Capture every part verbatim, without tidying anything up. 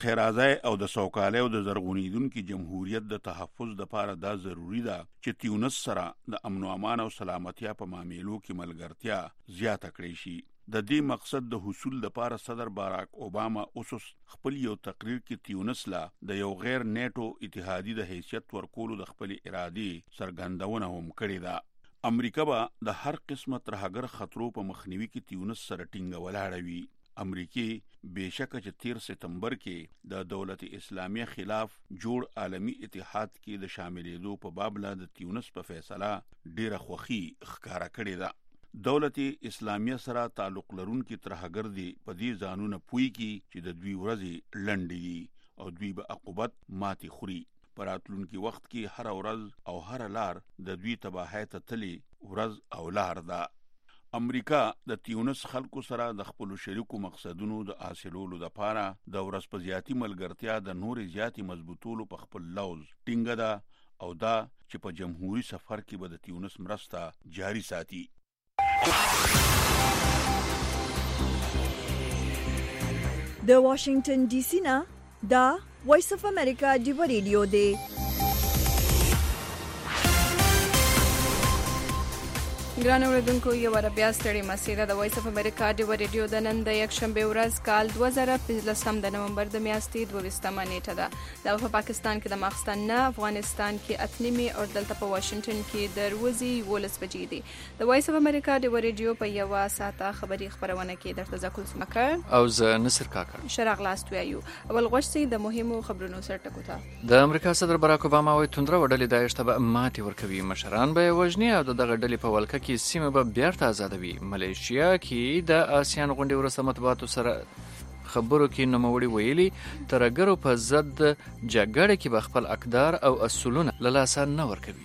خیرازای او د سوکالۍ او د زرغونیدونکي جمهوریت د تحفظ دپاره دا ضروري ده چې تیونس سره د امن و امان او سلامتیا په معاملو کې ملګرتیا زیاته کړی شي. د دې مقصد د حصول دپاره صدر باراک اوباما اوس خپل یو تقریر کې تیونس لا د یو غیر نیټو اتحادی د حیثیت ورکولو د خپل ارادې څرګندونه هم کړې ده. امریکا به د هر قسمه ترهګر خطرو په مخنیوي کې تیونس سره ټینګه ولاړه وي. امریکای بېشکه چې تیر ستمبر کې د دولت اسلامیه خلاف جوړ عالمی اتحاد کې د شاملېدو په باب لا د تیونس په فیصله ډیره خوښي ښکارا کړې ده. دولت اسلامیه سره تعلق لرونکي ترهګر دي په دې ځانونه پوي کی چې د دوی ورځې لنډې دي او دوی به عقوبت ماتي خوري. په راتلونکي وخت کې هر ورځ او هر لار د دوی تباهۍ ته تلي ورځ او لار ده. امریکا د تیونس خلکو سره د خپل شریکو مقصدونو د حاصلولو لپاره د ورځ په زیاتی ملګرتیا د نورې زیاتی مضبوطولو په خپل لوز ټینګه ده او دا چې په جمهوریت سفر کې به د تیونس مرسته جاری ساتي. د واشنگټن ډي سي نه دا وایس اف امریکا دی ریډیو دی. ګران اوریدونکو یو ور بیا ستړي مسیره د وایس اف امریکا دی ریډیو د نن د یک شنبه ورځ کال دوه زره پنځلسم د نومبر د میاشتې دویستمه نیټه ده. د په پاکستان کې د ماخستن نه افغانستان کې اتنیمي او دلته په واشنگټن کې د ورځې ولس بجې دي. د وایس اف امریکا دی ریډیو په یو ساعته خبري خبرونه کې درته ځکل سمکر او ز نصر کاکا شرغ لاست ویو. اول غوښتي د مهمو خبرونو سره ټکو ته. د امریکا صدر باراک اوباما وایي توندره وډلې د اشتباه ماتي ورکوي، مشران به وژني او دغه ډلې په ولکه کې سیمه به بیرته آزادوي. ملیشیا کې د آسیان غونډې وروسته مطبوعاتو سره خبرو کې نوموړي ویلي ترهګرو په ضد جګړه کې به خپل اقدار او اصولونه له لاسه نه ورکوي.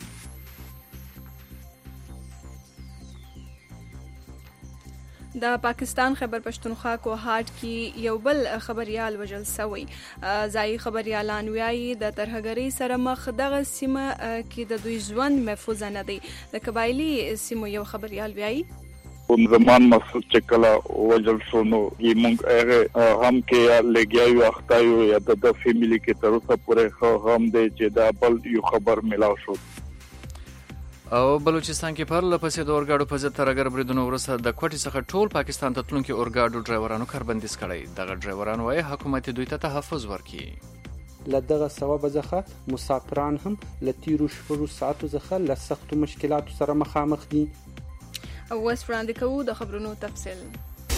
د پاکستان خیبر پښتونخوا کوهاټ کې یو بل خبريال وژل شوی. ځایي خبريالان وایي د ترهګرۍ سره مخ دغه سیمه کې د دوی ژوند محفوظ نه دی. د قبایلی سیمو یو خبريال وایي زمان مسعود چې کله وژل شو نو موږ هغه هم کې لګیاو اختایو یا د فیملی کې تر اوسه پورې هم دی چې دا بل یو خبر ملاو شو. او بلوچستان کې پر لپسې د اورګاډو په ضد ترهګر بریدونو وروسته د کوټې څخه ټول پاکستان ته تلونکي اورګاډو ډرایورانو کاربندیز کړی. دغه ډرایوران وایي حکومت دوی ته تحفظ ورکړي. له دغه سبب څخه مسافران هم له تیرو شپږو ساعتو څخه له سختو مشکلاتو سره مخامخ دي. او اوس وړاندې کوو د خبرونو تفصیل.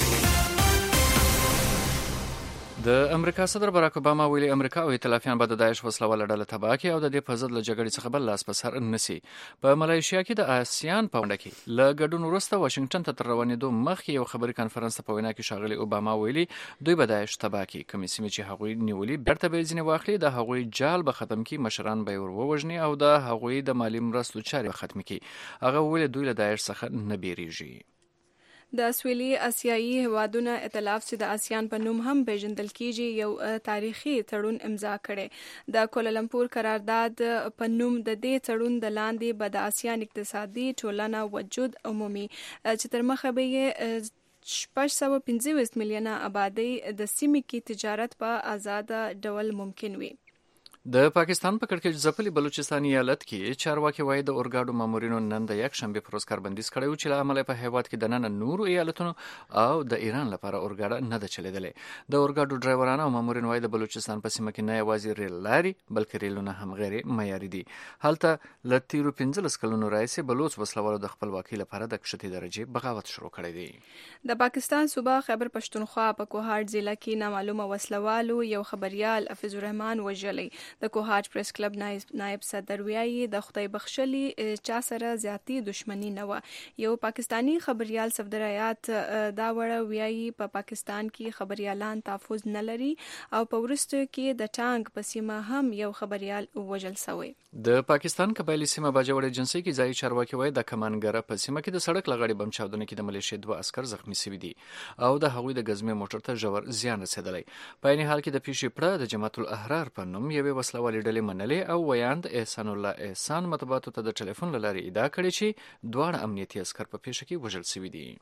د امریکا صدر باراک اوباما ویلي امریکا او ائتلافیان به د داعش وسلواله ډله تباه کړي او د دې په ضد له جګړې څخه بل لاس په سر نسی. په ملایشیا کې د آسیان په غونډه کې له ګډون وروسته واشنگټن ته تر روانېدو مخکې یو خبري کانفرنس په وینا کې ښاغلي اوباما ویلي دوی به داعش تباه کړي، کومې سیمې چې هغوی نیولي بیرته به یې ځینې واخلي، د هغوی جال به ختم کړي، مشران به یې ور ووژني او د هغوی د مالي مرستو چارې به ختمې کړي. هغه ویلي دوی له داعش څخه نه بیریږي. د سویلي اسیایي هیوادونو ائتلاف چې د آسیان په نوم هم پیژندل کیږي یو تاریخي تړون امضا کړي. د کوالالمپور قرارداد په نوم د دې تړون د لاندې به د آسیان اقتصادي ټولنه وجود عمومي چې تر مخه به یې شپږ سوه پنځه ویشت میلیونه آبادی د سیمې کې تجارت په آزاده ډول ممکن وي. د پاکستان په کړکېچ ځپلي بلوچستان ایالت کې چارواکي وایي د اورګاډو مامورینو نن د یک شنبې پر ورځ کاربندیز کړی و چې له امله په هیواد کې دننه نورو ایالتونو او د ایران لپاره اورګاډه نه ده چلیدلې. د اورګاډو ډرایوران او مامورین وایي د بلوچستان په سیمه کې نه یوازې ریل لاري بلکې ریلونه هم غیر معیاري دي. هلته له تیرو پنځلس کلونو راهیسې بلوچ وسلوالو د خپلواکۍ لپاره د کښتې درجې بغاوت شروع کړی دی. د پاکستان صوبه خیبر پښتونخوا په کوهاټ ضلع کې نامعلومه وسلوالو یو خبريال حفیظ الرحمن وژلی. د کوهاټ پریس کلب نائب صدر ویایي د خدای بخښلي چا سره زیاتی دشمنی نه و. یو پاکستانی خبريال صفدرایات دا وړه ویایي په پاکستان کې خبريالان تحفظ نه لري او په وروسته کې د ټانک په سیمه هم یو خبريال وژل شوی. د پاکستان قبایلی سیمه باجوړ ایجنسی کې ځای چارواکي وایي د کمانګره په سیمه کې د سړک لغړی بم چاودنه کې د ملیشیا دوه عسكر زخمی شوي دي او د هغوی د غزمه موټر ته ژور زیان رسیدلی. په عین حال کې د پیښې پړه د جماعت الاحرار په نوم یوې وسلوالې ډلې منلې او ویاند احسان الله احسان مطبوعاتو ته د ټلیفون له لارې ادعا کړې چې دواړه امنیتي عسكر په پیښه کې وژل شوي دي.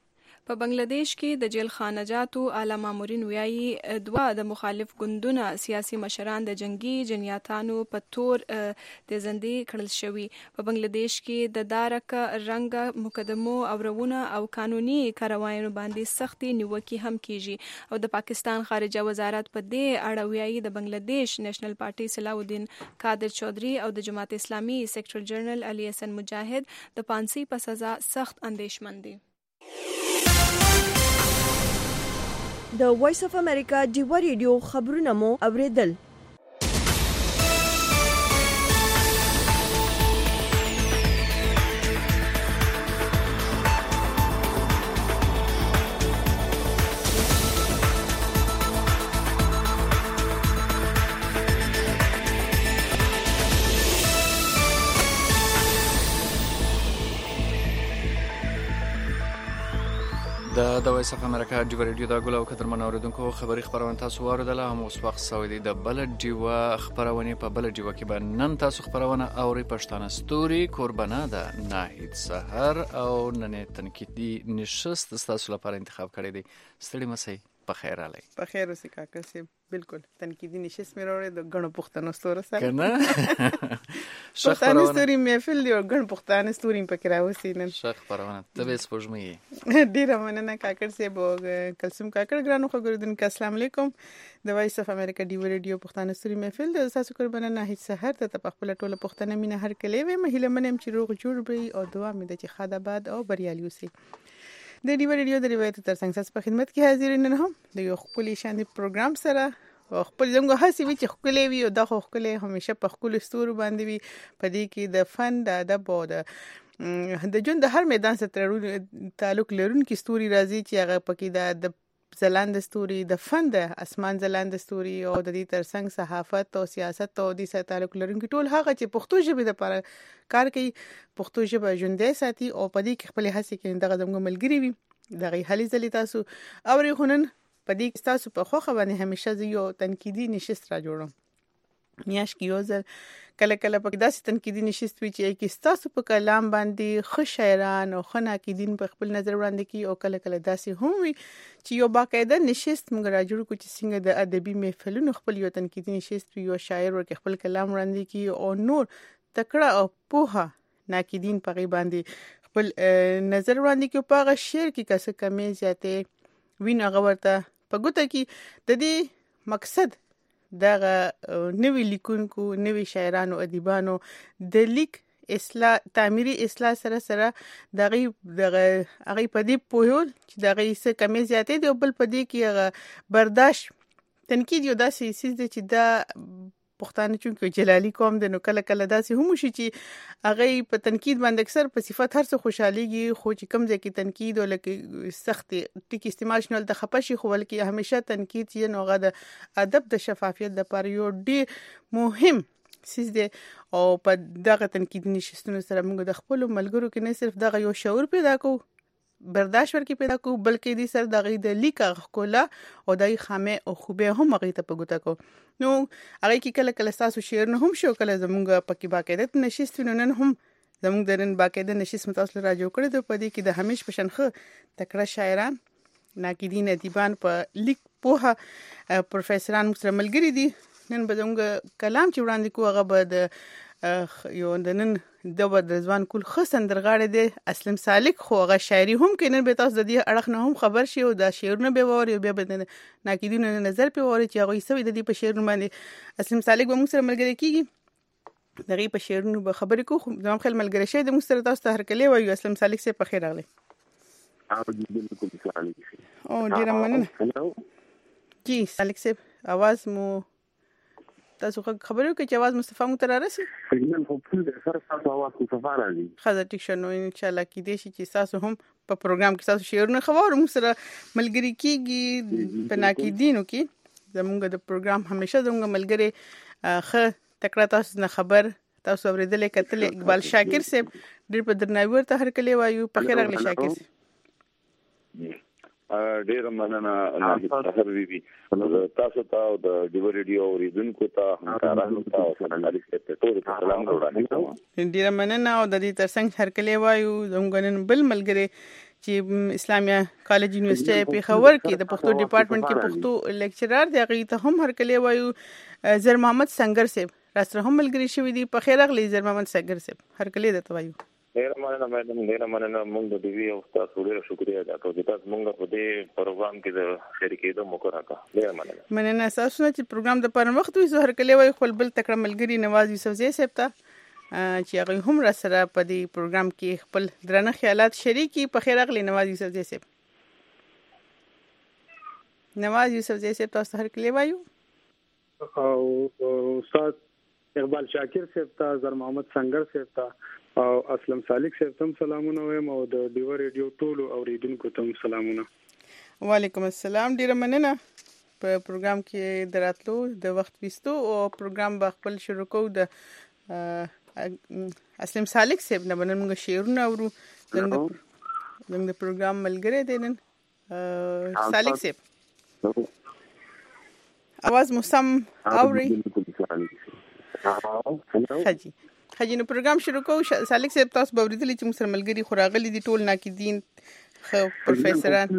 په بنگلاديش کې د جیل خانجاتو اعلی مامورین وایي دوه د مخالف ګوندونو سیاسي مشران د جنگي جنیاتانو په تور تیزندي کړل شوي. په بنگلاديش کې د دارک رنګ مقدمو اورونه او قانوني کاروایانو باندې سختي نیوکې هم کیږي او د پاکستان خارجه وزارت په دې اړه وایي د بنگلاديش نېشنل پارټي صلاح الدین قادر چودھری او د جماعت اسلامي سیکرټری جنرال علي حسن مجاهد د پانسي په سزا سخت اندیشمن دي. د وایس اف امریکا ډیوا ریډیو خبرونه مو اوریدل. د د وایس اف امریکا ډیوا ریډیو دا ګل او قدرمن اوریدونکو خبري خبرونه تاسو واردله هم اوس وخت سوي دي د بل ډیوا خبرونه په بل ډیوا کې به نن تاسو خبرونه اوري پښتانه ستوري قربانه ده ناهید سحر او نن تنقیدي نشست تاسو لپاره انتخاب کړی دی. ستړي مسئ په خیر علي په خیر اوسې کاکا سي بالکل تنقیدي نشست مې راوړې د غنو پښتنو ستوره سره کنه پښتنو ستوري مې فل دی او غن پښتنو ستوري په کې راوسی نن شخ پرونه ته به سپوږمۍ ډیره مننه کاکر سي بو کلسم کاکر ګرانو خبرو دن السلام علیکم د وایس اف امریکا ډیو ریډیو پښتنو ستوري مې فل د تاسو قربانه نه هیڅ سحر ته په خپل ټوله پښتنه مینه هر کله وي مهله منم چې روغ جوړ وي او دعا مې د چې خاله باد او بریالي اوسي. د ډیو ریډیو د روایت تر څنګ تاسو په خدمت کې حاضر نن هم د یو خپل شاندي پروګرام سره او خپل زموږ هڅې وی چې خپل وي او د خپل همیشه په خپل ستورو باندې وي په دې کې د فن د ادب او د د جون د هر میدان سره تعلق لرونکي ستوري راځي چې هغه پکې د زلاند ستوري د فن د اسمان زلاند ستوري او د دې ترڅنګ صحافت او سیاست او د سره تعلق لرونکي ټول هغه چې پښتو ژبه د لپاره کار کوي پښتو ژبه ژوندۍ ساتي او په دې کې خپل هڅې کوي دغه زموږ ملګری وي دغه حالي ځلې تاسو اوري خونن په دې کې تاسو په خوخه باندې همیشه یو تنقیدي نشست را جوړم میاش کې یو ځل کله کله په داسې تنقیدي نشست وی چې کې تاسو په کلام باندې خو شاعران او خو ناقدین په خپل نظر وړاندې کی او کله کله داسې هم وی چې یو باقاعده نشست موږ را جوړ کو چې څنګه د ادبي محفلونو خپل یو تنقیدي نشست یو شاعر ورکه خپل کلام وړاندې کی او نور تکړه او پوها ناقدین په غي باندې خپل نظر وړاندې کی په هغه شعر کې کسه کمې زیاتې وینه غورته په ګوته کې د دې مقصد دغه نوې لیکونکو نوې شاعرانو ادیبانو د لیک اصلاح تعمیري اصلاح سره سره دغه دغه هغه په دې پوهول چې دغه څه کمې زیاتې دی او بل په دې کې هغه برداشت تنقید یو داسې سیس دی چې دا پښتانه چونکه جلالی قوم د نو کله کله داسې هم شي چې هغه په تنقید باندې اکثر په صفات هر څه خوشاليږي خو چې کم ځکه تنقید او لکه سخت ټکی استعمال شنل د خپشي خو ولکه همیشه تنقید یې نوغه د ادب د شفافیت د پر یو ډیر مهم سیس دی او په دغه تنقید نشستونو سره موږ د خپل ملګرو کې نه صرف دغه یو شعور پیدا کوو برداشت ورکی پیدا کو بلکې دې سر دغه د لیکه کولا او دای خامه او خوبه هم هغه ته پګوتا کو نو هغه کې کله کله تاسو شعر نه هم شو کله زمونږ پکې باقاعده نشست نن هم زمونږ درن باقاعده نشست متاسل را جوړ کړی د پدې کې د همیش پشنخه تکړه شاعران ناقدین ادیبان په لیک پوها پروفیسوران سره ملګری دي نن به زمونږ کلام چې وړاندې کو هغه به د یو د نن د ودرزوان کول خسن درغاړې دي اسلم سالک خو هغه شاعري هم کینن به تاسو د دې اړه نه هم خبر شي او د شعرونه به ووري او به ناقدینو نظر په ووري چې هغه سوي د دې په شعرونه باندې اسلم سالک به موږ سره ملګری کیږي دغه په شعرونو به خبرې کو زموږ خل ملګری شه د موږ سره تاسو ته هر کله وایو اسلم سالک سه په خیر راغلی او ډیر مننه جی سالک سه आवाज مو تاسو خبرو کې چې आवाज مصطفی مو تر راسي سیګنال په خپل سره تاسو आवाज مصطفی راځي خزه ټیک شنو ان شاء الله کې دې شي چې تاسو هم په پروګرام کې تاسو شعرونه خبرو مو سره ملګری کیږي په ناقدینو کې زموږ د پروګرام همیشه زموږ ملګری خه تکړه تاسو نه خبر تاسو اوریدل کتل اقبال شاکر صاحب ډېر په درناوي ورته هر کله وایو په خیر اغلی شاکر ډیر مننه الله حبيبي تاسو ته د ډیو ریډیو اوریدونکو ته همکارانو ته او سناریسټ ته ټول سلام وړاندې کوم ډیر مننه او د دې ترڅنګ هر کله وایو زموږ نن بل ملګری چې اسلامیه کالج یونیورسيټي پیښور کې د پښتو ډپارټمنټ کې پښتو لیکچرر دی. هغه ته هم هرکلی وایو. زر محمد سنگر صاحب راسره هم ملګری شوی دی. په خیر اغلی زر محمد سنگر صاحب هرکلی درته وایو. ډیر مننه میډم، ډیر مننه. موږ د ډیوی او تاسو ډیر شکریا ادا کوو چې تاسو موږ په دې پروګرام کې د شریکېدو موقع راکړه. ډیر مننه. مننه تاسو چې پروګرام د پر وخت وي زه هرکلی وایو خپل بل تکړه ملګری نواز یوسفزی صاحب ته چې هغه هم را سره په دې پروګرام کې خپل درنه خیالات شریکي. په خیر اغلی نواز یوسفزی صاحب. نواز یوسفزی صاحب تاسو هرکلی وایو. او استاد اقبال شاکر صاحب ته، زر محمد سنگر صاحب ته او اسلم سالک صاحب ته سلامونه وایم او د ډیو ریډیو ټول اوریدونکو ته سلامونه. وعلیکم السلام. ډیر مننه په پروګرام کې دراتلو د وخت وستو او پروګرام به خپل شروع کوو. د اسلم سالک صاحب نه باندې موږ شعرونه اورو. زموږ د پروګرام ملګری دی نن سالک صاحب. اواز مو سم اوري؟ خجی خجی نو پروګرام شروع کوو. سالک صاحب تاسو به ورېدلی چې موږ سره ملګري خو راغلي دي ټول ناقدین خو پروفیسوران.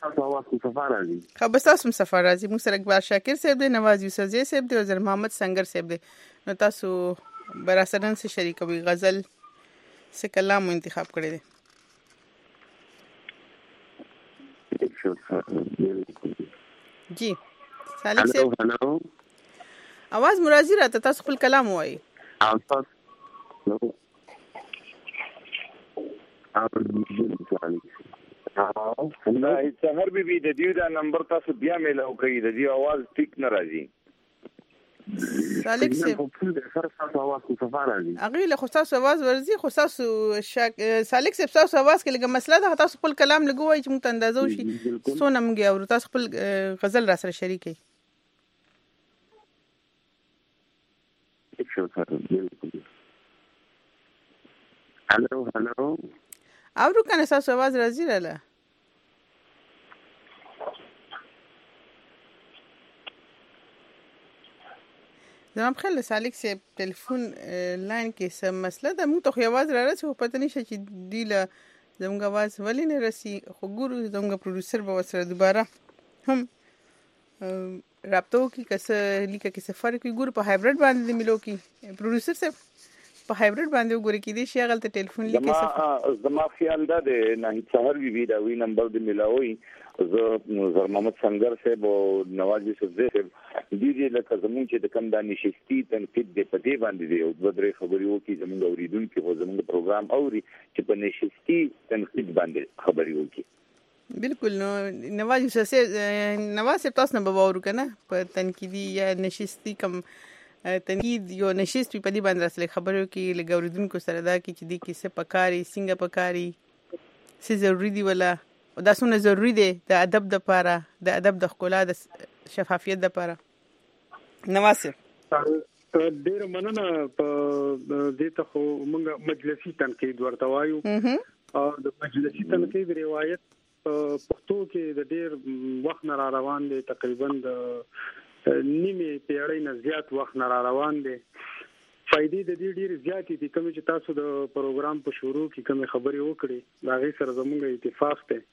خو بس تاسو هم سفر راځي. موږ سره اقبال شاکر صاحب دی، نواز یوسفزی صاحب دی او زر محمد سنگر صاحب دی. نو تاسو براسرن سے شریکوي غزل سے کلام انتخاب کړی دی. جی سالک صاحب आवाज مرازی راته تاسو خپل کلام وایي. نه سحر بي بي د دې دا نمبر تاسو بیا میلاو کوي، د دې आवाज ټیک نه راځي. سالک صاحب هغه له خو تاسو आवाज ورزي خو تاسو شک سالک صاحب تاسو आवाज کې لګه مسله ده. تاسو خپل کلام لګوي چې موږ ته اندازو شي سونه موږ او تاسو خپل غزل را سره شریکي. هلو هلو اورو کنه تاسو आवाज راځي لاله. زما په خیال سالک صاحب ټلیفون لاین کې څه مسله ده. موږ ته خو आवाज را رسي خو پته نشي چې دی له زموږ आवाज ولې نه رسي. خو ګورو زموږ پروډوسر به وسره دوباره هم رابطه وکړي که څه لیکه کې څه فرق وي. ګورو په هایبریډ باندې ملو کې پروډوسر صاحب په هایبریډ باندې وګوري کې دي شي غلطه ټلیفون لیکه څه. زما خیال ده د نه سحر بي بي دا وی نمبر د ملاوي زه زر محمد سنگر صاحب او نواز یوسفزی صاحب دي دي لکه زمونږ چې د کم دانشستي تنقید د پدې باندې دی او د درې خبرې وکي زمونږ اوریدونکو او زمونږ پروګرام اوري چې په نشستي تنقید باندې خبرې وکي. بالکل. نو نواز یوسفزی نواز صاحب تاسو نه به وورو کنه په تنقیدي یا نشستي کم تنقید یو نشست په دې باندې اصلي خبرو کې لګ اوریدونکو سره دا کې چې دي کې څه پکاري څنګه پکاري څه ضروری دی ولا او دا څونه ضروری دی د ادب د لپاره د ادب د ښکلا د شفافیت د لپاره. نواز ډیر مننه. په دې ته خو موږ مجلسي تنقید ورته وایو او د مجلسي تنقید روایت پښتو کې د ډیر وخت نه را روان دی. تقریبا د نیمه پیړۍ نه زیات وخت نه را روان دی. فائدې د دې ډیر زیاتې دي. کوم چې تاسو د پروګرام په شروع کې کوم خبرې وکړې دا غي سره زموږ اتفاق دی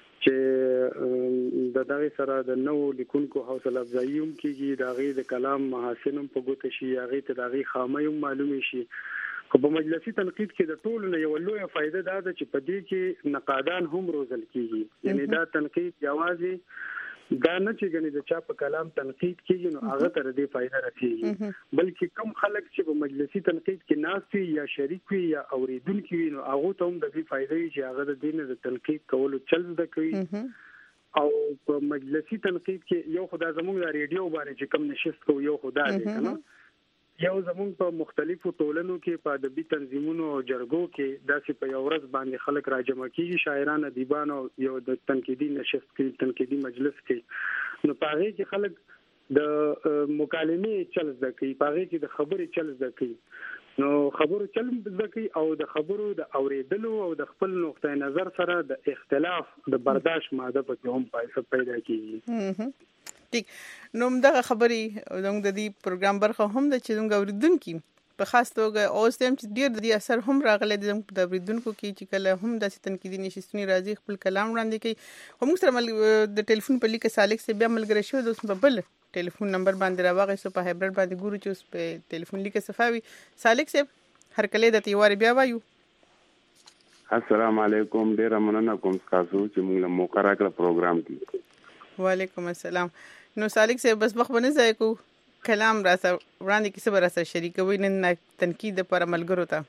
چې د دغه سره د نو لیکونکو حوصله افزایي هم کیږي. دا غي د کلام محاسن هم په ګوته شي، هغه ته دا غي خامه هم معلومه شي. خو په مجلسي تنقید کې د ټولو نه یو لویه فائدہ دا ده چې په دې کې نقادان هم روزل کیږي. یعنی دا تنقید جوازي دا نه چې غني د چا په کلام تنقید کیږي نو هغه تر دې فائدہ رسیږي، بلکې کم خلک چې په مجلسي تنقید کې ناس وي یا شریک وي یا اوریدونکو وي نو هغه ته هم د دې فائدې چې هغه د دین د تنقید کولو چل زده کوي. او په مجلسي تنقید کې یو خدای زموږ د ریډیو باندې چې کم نشست کو یو خدای دی کنه یو زموږ په مختلفو ټولنو کې په ادبي تنظیمونو او جرګو کې داسې په یو ورځ باندې خلک راجمع کیږي، شاعران ادیبان او یو د تنقیدي نشست کې تنقیدي مجلس کې. نو پاره کې خلک د مکالمې چل زده کوي، پاره کې د خبرې چل زده کوي. نو خبرو چل زده کوي او د خبرو د اوریدلو او د خپل نقطه نظر سره د اختلاف د برداشت ماده پکې هم پیدا کیږي. ټیک نو دغه خبرې زموږ د دې پروګرام برخه هم د چې زموږ اوریدونکو په خاص توګه اوس هم چې ډیر د دې اثر هم راغلی د د بریدونکو کې چې کله هم د تنقیدي نشستونی راځي خپل کلام وړاندې کوي. خو موږ سره د ټلیفون په لیکه سالک سه بیا ملګری شو د اوس په بل ټلیفون نمبر باندې راوغې سو په هایبرډ باندې ګورو چې اوس په ټلیفون لیکه صفاوي. سالک سه هر کله د تیوار بیا وایو. السلام علیکم، ډیر مننه کوم تاسو چې موږ له موقع راکړه پروګرام کې. وعلیکم السلام. نو سالک سه بس مخ باندې ځای کو کلام را سره وړاندې کې سره سره شریکوي نن تنقید پر ملګرو ته.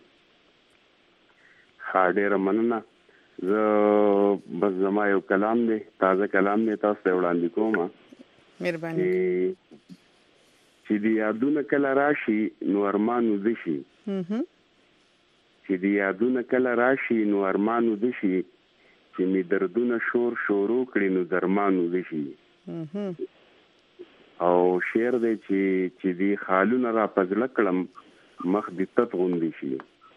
ها ډیر مننه. زه بس زما یو کلام دی، تازه کلام دی، تاسو ته وړاندې کوم. مهرباني. چې دی یادونه کله راشي نو ارمان ودشي. چې دی یادونه کله راشي نو ارمان ودشي، چې می دردونه شور شروع کړي نو درمان ودشي. او شعر دی چې چې دی خالونه را پزړه کړم مخ دې تت غوندي شي،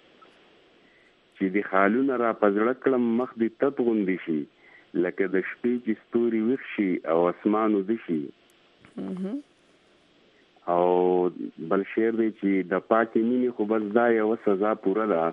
چې دی خالونه را پزړه کړم مخ دې تت غوندي شي، لکه د شپې چې ستوري ویښ شي او اسمان ودشي. او بل شعر دی چې د پاکي مینې خو بس دا یو سزا پوره ده،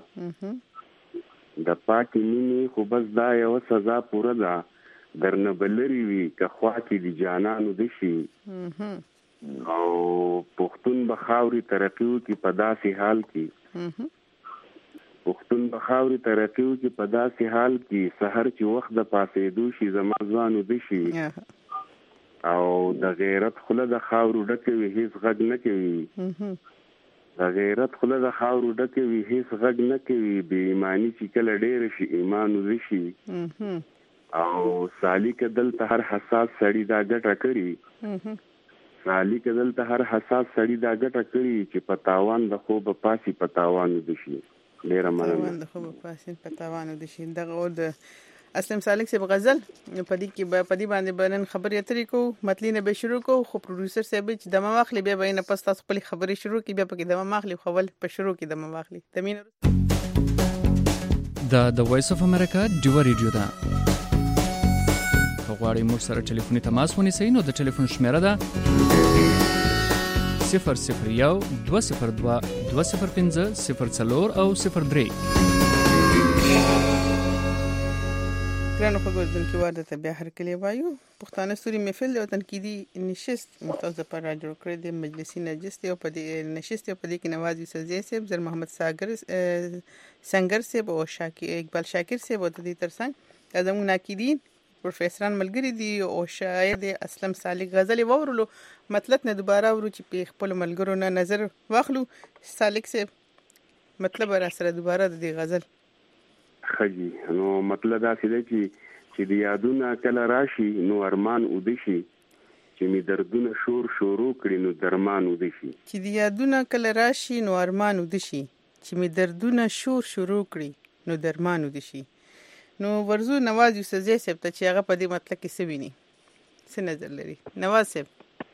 د پاکي مینې خو بس دا یو سزا پوره ده، درنه بلری وی که خوا کې دی جانانو دشي. او پښتون بخاوري ترقیو کې په داسې حال کې، پښتون بخاوري ترقیو کې په داسې حال کې، سحر چې وخت د پاسېدو شي زما ځوانو دشي. او د غیرت خوله د خاورو ډکوي هیڅ غږ نه کوي، د غیرت خوله د خاورو ډکوي هیڅ غږ نه کوي، بې ایمانی چې کله ډېر شي ایمان وشي. او سالیک دلته هر حساس سړی دا ګټه کړي، سالیک دلته هر حساس سړی دا ګټه کړي، چې پتاوان د خوب پاسي پتاوان دشي. ډیر مننه. د خوب پاسي پتاوان دشي. دغه او د اسلم سالک سے غزل پدې کې پدې باندې بنن خبرې اترې کو متلینه به شروع کو. خو پروډوسر صاحب چې دمه واخلي بیا به نه پس تاسو خپل خبرې شروع کی، بیا پکې دمه واخلي خپل په شروع کې دمه واخلي. تمین دا د وایس اف امریکا ډیو ریډیو دا غواړئ موږ سره ټلیفوني تماس ونیسئ نو د ټلیفون شمیره ده صفر صفر یو دوه صفر دوه دوه صفر پنځه صفر څلور او صفر درې. ګرانو خبردونکو واده ته بیا هر کلی وایو. پښتانه ستوري محفل او تنقیدي نشست متوازه پر راجو کړی د مجلسي نجست او په دې نشست او په دې کې نواز یوسف زی صاحب، زر محمد ساگر سنگر صاحب او شاکر اقبال شاکر صاحب او د دې ترڅنګ زموږ ناقدین پروفیسوران ملګری دي او شاعر دی اسلم سالک. غزل وورلو مطلب نه دوباره ورو چې په خپل ملګرو نه نظر واخلو. سالک صاحب مطلب را سره دوباره د دې غزل خجی. نو مطلب دا څه دی چې چې د یادونه کله راشي نو ارمان ودشي، چې می دردونه شور شروع کړي نو درمان ودشي. چې د یادونه کله راشي نو ارمان ودشي، چې می دردونه شور شروع کړي نو درمان ودشي. نو ورزو نواز یوسف زی صاحب ته چې هغه په دې مطلب کې څه ویني، څه نظر لري نواز صاحب؟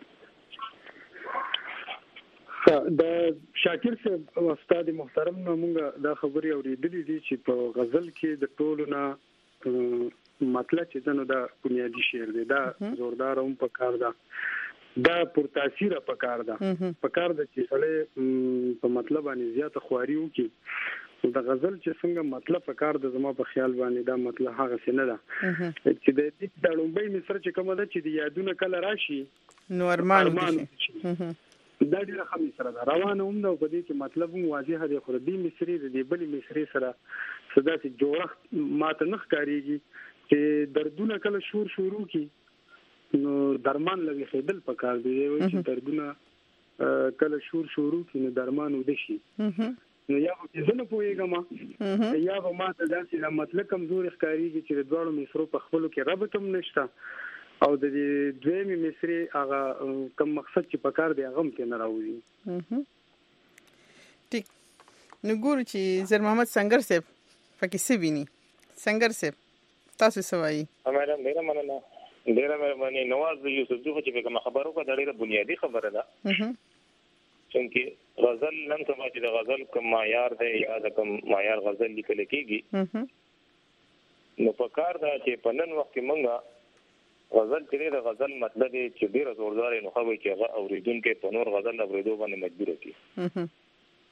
د شاکر صاحب استاد محترم نو موږ دا خبرې اورېدلې دي چې په غزل کې د ټولو نه مطلب چې دنو دا بنیادی شعر دی، دا زوردار هم په کار ده، دا پر تاثیر په کار ده، په کار ده چې سړی په مطلب باندې زیاته خواري وکړي. د غزل چې څنګه مطلب په کار د زما په خیال باندې دا مطلب هغه څه نه ده چې د دې د لومبۍ مصر چې کومه ده چې د یادونه کله راشي نو ارمان ودشي، دا ډیره ښه مصر ده، روانه هم ده. په دې کې مطلب هم واضح دی، خو د دې مصري د دې بلې مصري سره صدا چې جوړښت ماته نه ښکارېږي چې دردونه کله شور شروع کی نو درمان لږ خېدل پکار دی، چې دردونه کله شور شروع کی نو درمان ودشي. نو یا په ځنه پوېګما یا به ما ته داسې د مطلب کمزوري ښکارېږي چې د دواړو مصرو په خپلو کې ربط هم نشته، او د دې دویمې مصري هغه کم مقصد چې په کار دی هغه هم ترې نه راوځي. ټیک نو ګورو چې زر محمد سنگر صاحب پکې څه ویني. سنگر صاحب تاسو څه وایي؟ میډم ډېره مننه، ډېره مهرباني. نواز یوسف زی چې کومه خبره وکړه دا ډېره بنیادي خبره ده، چې غزل نن سبا چې د غزل کوم معیار دی یا د کوم معیار غزل لیکل کېږي، نو په کار ده چې په نن وخت کې مونږه غزل چې د غزل مطلب چې ډېره زوردار نو خو چې هغه اوریدونکو په نور غزل اوریدو باندې مجبور کړي.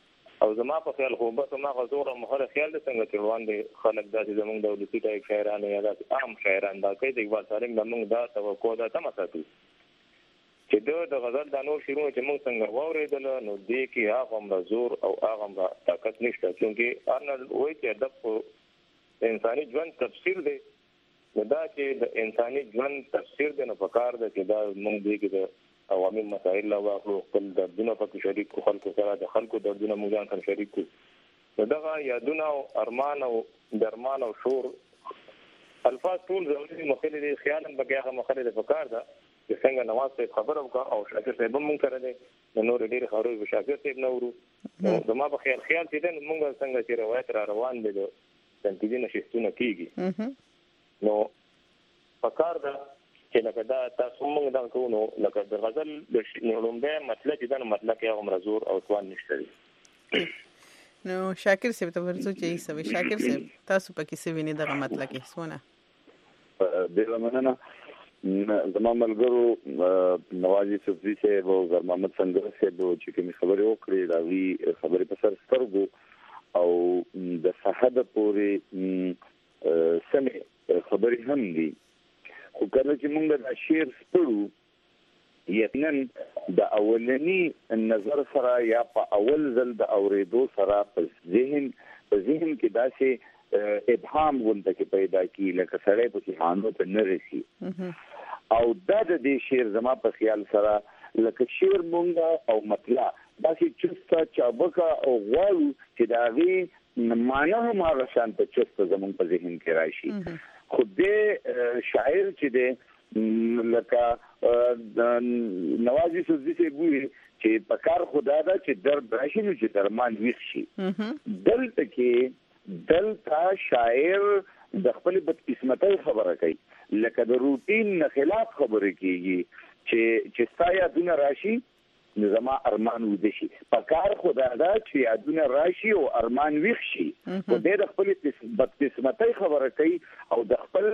او زما په خیال خو به ما غزور مخه خیال د څنګه چې روان دي خلک داسې زمونږ دولتي ټای شاعران یا داسې عام شاعران دا کوي د اقبال سالم زمونږ دا توقع ده تم ساتي چې د د غزل د نور شیرونه چې موږ څنګه واورېدل نو دې کې هغه هم زور او هغه هم طاقت نشته چې ارنل وایي چې ادب انساني ژوند تفسیر دی نو دا چې د انساني ژوند تفسیر دی نو پکار دی چې دا موږ دې کې د عوامي مسایل لا واخلو خپل دردونه پکې شریک کو خلکو سره د خلکو دردونه موږ ځان سره شریک کو نو دغه یادونه او ارمان او درمان او شور الفاظ ټول ضروري مخلي دي خیال هم بګه هغه مخلي د پکار ده چې څنګه نواز صاحب خبر وکړه او شاکر صاحب هم مونږ سره دی نو ډېر خبرې به شاکر صاحب نه ورو نو زما په خیال خیال چې د مونږ څنګه چې روایت را روان دي د تنقیدي نشستونه کیږي نو پکار ده چې لکه دا تاسو مونږ دا کوو نو لکه د غزل د لومبه مطلب چې دا مطلب کې هغه مرزور او توان نشته نو شاکر صاحب ته ورته چې سوي شاکر صاحب تاسو پکې څه ویني دغه مطلب کې سونه ډېر مننه زما ملګرو نواز یوسفزي صاحب او زر محمد سنگر صاحب چې کوم خبرې وکړې دا وی خبرې په سر سترګو او د صحت پورې سمې خبرې هم دي خو کله چې موږ دا شعر ستړو یقینا د اولنی نظر سره یا په اول ځل د اورېدو سره په ذهن په ذهن کې داسې ابهام غونډه کې پیدا کی لکه سړی په ځانو ته نه رسی او دا د دې شعر زما په خیال سره لکه شعر مونږه او مطلب داسې چسته چابکه او غواړو چې دا غي معنا هم هغه شان ته چسته زمونږ په ذهن کې راشي خو دې شاعر چې دې لکه نواز یوسفزي صاحب وایي چې په کار خدا دا چې درد راشي نو چې درمان ویښ شي دلته کې دلته شاعر د خپل بدقسمتۍ خبره کوي لکه د روټین نه خلاف خبره کیږي چې چې ستا یادونه راشي نو زما ارمان وده شي په کار خدا دا چې یادونه راشي او ارمان ویښ شي خو د خپل بدقسمتۍ خبره کوي او د خپل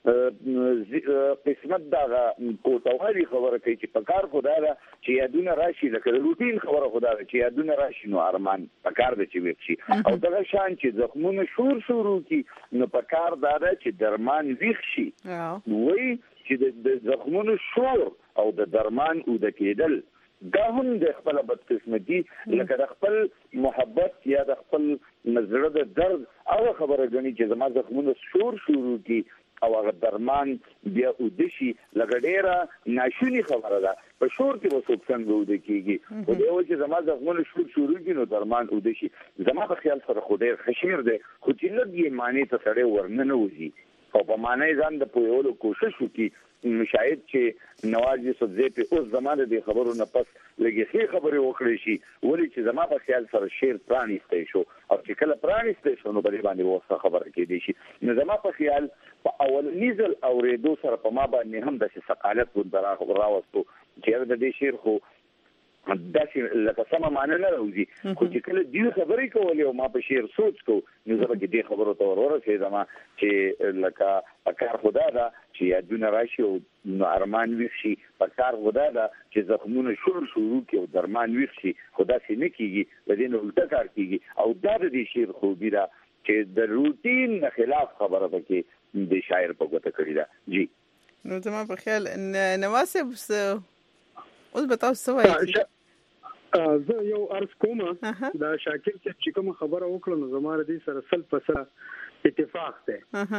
قسمت دا کوټوالي خبره کوي چې په کار خدا دا چې یادونه راشي لکه د روټین خبره خدا دا چې یادونه راشي نو ارمان په کار د چې ویښ شي او دغه شان چې زخمونه شور شروع کی نو په کار دا دا چې درمان ویښ شي وای چې د زخمونو شور او د درمان او د کېدل دا هم د خپل بدقسمتي لکه د خپل محبت یا د خپل نظر د درد او خبره غني چې زما زخمونه شور شروع کی او هغه درمان بیا ودشي لکه ډیره ناشونی خبره ده په شور کې وسوک څنګه ود کېږي خو دا چې زما زخمونه شور شروع کی نو درمان ودشي زما په خیال سره خو ډیر خشیر ده خو چې لږ معنی ته سره ورننه وځي او په معنی ځان د پویولو کوشش وکړي شاید چې نواز یوسفزي په اوس زمانه د خبرو نه پس لګي خبرې وکړي شي ولې چې زما په خیال سره شعر پرانیسته شو او چې کله پرانیسته شو نو په باندې وسه خبره کې دي شي نو زما په خیال په اول نزل اورېدو سره په ما باندې هم د ثقالت و دراغ راوستو چې د دې شعر خو داسې لکه سمه معنی نه راوځي خو چې کله دې خبرې کولې او ما په شعر سوچ کو نو زه به دې خبرو ته ورورسېدم چې لکه کار خدا دا چې یادونه راشي او نو ارمان ویښ شي په کار خدا دا چې زخمونه شور شروع کی او درمان ویښ شي خدا سي نه کیږي د دې نه الټا کار کیږي او دا د دې شعر خوبي دا چې د روټین نه خلاف خبره پکې د شاعر په ګوته کړی دا جی نو زما په خیال نواسب اوس به تاسو وایي زه یو عرض کوم دا شاکر چې کوم خبره وکړه نو زماره دې سره سل په سره اتفاق ده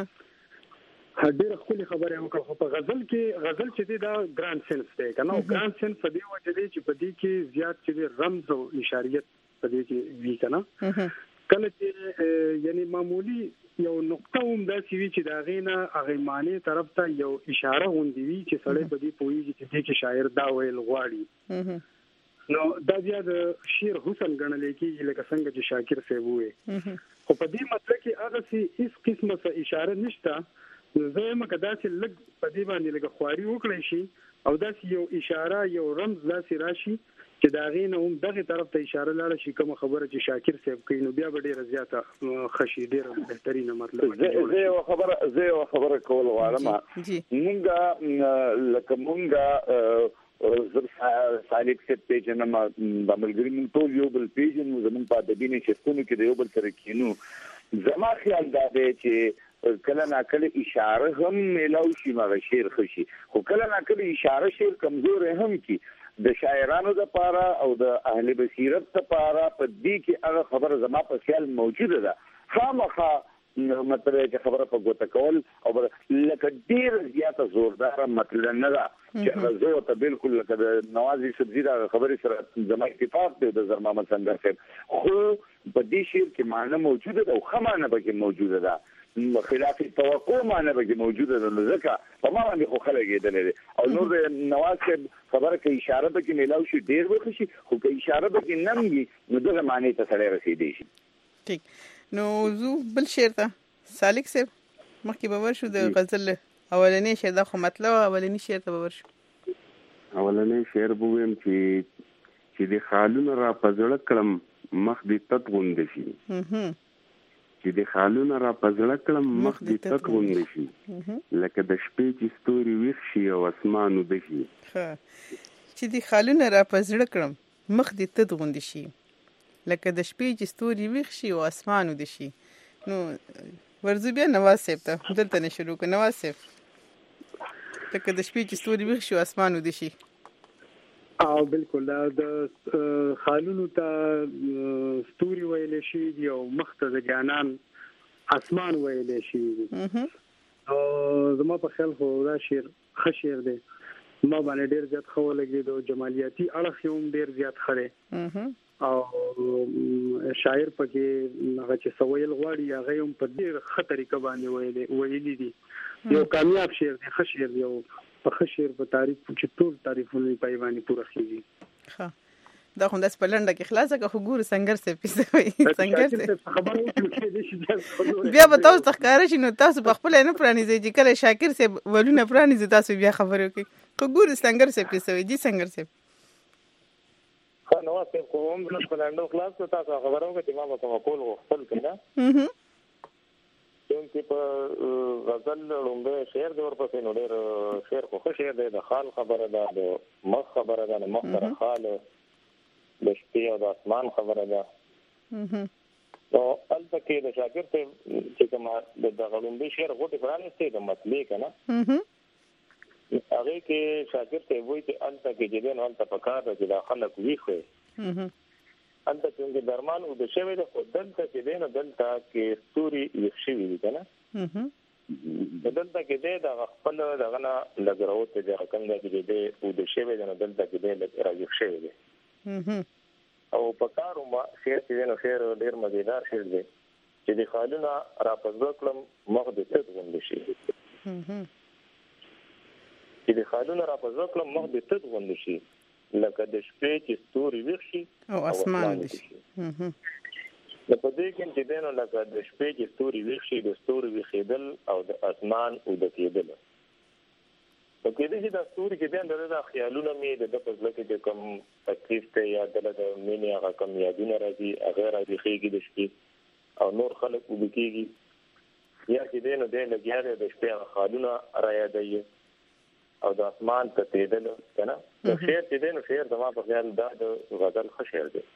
ډېر خپل خبره وکړه خو په غزل کې غزل چې دا ګران سنس ده کنه او ګران سنس په دې وجه دی چې په دې کې زیات چې رمز او اشاریت په دې کې وی کنه کله چې یعنی معمولی یو نقطه هم دا سی وی چې دا غینه هغه معنی طرف ته یو اشاره غوندي وی چې سړی په دې پوهیږي چې دې کې شاعر دا ویل غواړي نو دا بیا د شعر حسن ګڼل کېږي لکه څنګه چې شاکر صاحب وې خو په دې مطلب کې هغه سي هیڅ قسمه څه اشاره نشته نو زه یم کدا چې لګ په دې باندې لګ خواري وکړي شي او دا یو اشاره یو رمز لاسي راشي چې دا غینه هم دغه طرف ته اشاره لاله شي کوم خبره چې شاکر صاحب کوي نو بیا به ډیره زیاته خشي ډیره بهترینه مطلب زه یو خبره زه یو خبره کول غواړم مونږه لکه مونږه سالک ست پیجنم د ملګری مون ټول یو بل پیجن زمون په دبینه شستونو کې د یو بل سره کینو زما خیال دا دی چې کله نا کله اشاره هم ملاو شي مغه شعر خشي خو کله نا کله اشاره شعر کمزور هم کی د شاعرانو د پاره او د اهل بصیرت د پاره په دې کې هغه خبره زما په خیال موجوده ده خامخا مطلب چې خبره په ګوته کول او لکه ډیر زیاته زوردار مطلب نه ده چې زه ته بالکل لکه د نوازي سبزی دا خبره سره زما اتفاق دی د زر محمد څنګه صاحب خو په دې شعر کې معنی موجوده ده او خمانه به موجوده ده خلاف توقع معنی به موجوده ده ځکه په ما باندې خو خلک یې او نور د نواز صاحب خبره کې اشاره به کې ملاوي شي ډیر وخت شي خو کې اشاره به کې نمږي نو دغه معنی ته سره رسیدي شي ٹھیک نو زو بل شعر ته سالک صاحب مخکې به ورشو د غزل اولنی شعر دا خو مطلب اولنی شعر ته به ورشو اولنی شعر به ویم چې چې د خالونه را پزړه کړم مخ دې تت غوند شي چې د خالونه را پزړه کړم مخ دې تت غوند شي لکه د شپې چې ستوري ویښ شي او اسمان ود شي چې د خالونه را پزړه کړم مخ دې تت غوند شي لکه د شپې چې ستوري ویښ شي او اسمان ود شي نو ورزو بیا نواز صاحب ته دلته نه شروع کو نواز صاحب لکه د شپې چې ستوري ویښ شي او اسمان ود شي او بالکل د خالونو ته ستوري ویل شي او مخ ته د جانان اسمان ویل شي او زما په خیال خو دا شعر ښه شعر دی ما باندې ډیر زیات خو لګي د جمالیاتي اړخ یوم ډیر زیات خره او شاعر پکې هغه چې سویل غواړي هغه هم په ډیر ښه طریقه باندې ویلي ویلي دي یو کامیاب شعر دی ښه شعر دی او په ښه شعر په تعریف چې ټول تعریفونه په باندې پوره کیږي ها دا خو داس په لنډه کې خلاصه که خو ګور سنگر سه پیسوي سنگر سه خبره بیا به تاسو ښکار شي نو تاسو په خپل نه پرانیزي چې کله شاکر سه ولونه پرانیزي تاسو بیا خبرو کې خو ګور سنگر سه پیسوي جی سنگر سه خو نو واسه کوم بل په لنډو خلاص تاسو خبرو کې چې ما په کول خپل کړه هم چې په غزل لومبه شعر د ورپسې نو ډېر شعر خو شعر دی د خال خبره ده د مخ خبره ده مخ سره خال د شپې او د اسمان خبره ده نو البته کې د شاګرد چې کومه د غلومبه شعر غوټه فرانسته د مطلب کنه هغه کې شاګرد ته وایي چې البته کې چې نن البته پکاره چې د خلک ویخه البته چې درمان او د شوی د دلته کې دینه دلته کې ستوري وښوي دي کنه دلته کې د خپل دغه نه لګراو ته د رقم کې د او د شوی د دلته کې د راځي وښوي دي او پکارو ما شعر چې نو شعر ډیر مزیدار شعر دی چې د خالونه را پزوکلم مخ د تد غوند شي چې د خالونه را پزوکلم مخ د تد غوند شي لکه د شپې چې ستوري ویښ شي او اسمان دي نو په دې کې چې دینو لکه د شپې چې ستوري ویښ شي د ستوري ویښېدل او د اسمان او د کېدل نو کې دې چې د ستوري کې دین د خیالونه مې د په ځل کې کوم تکلیف ته یا د مینې هغه کوم یادونه راځي هغه راځي خېږي د شپې او نور خلک وبکیږي یا چې دینو دې لګیا دي د شپې خالونه را یادوي او د اسمان ته تېدل کنه نو شعر چې دی نو شعر زما په خیال دا د غزل ښه شعر دی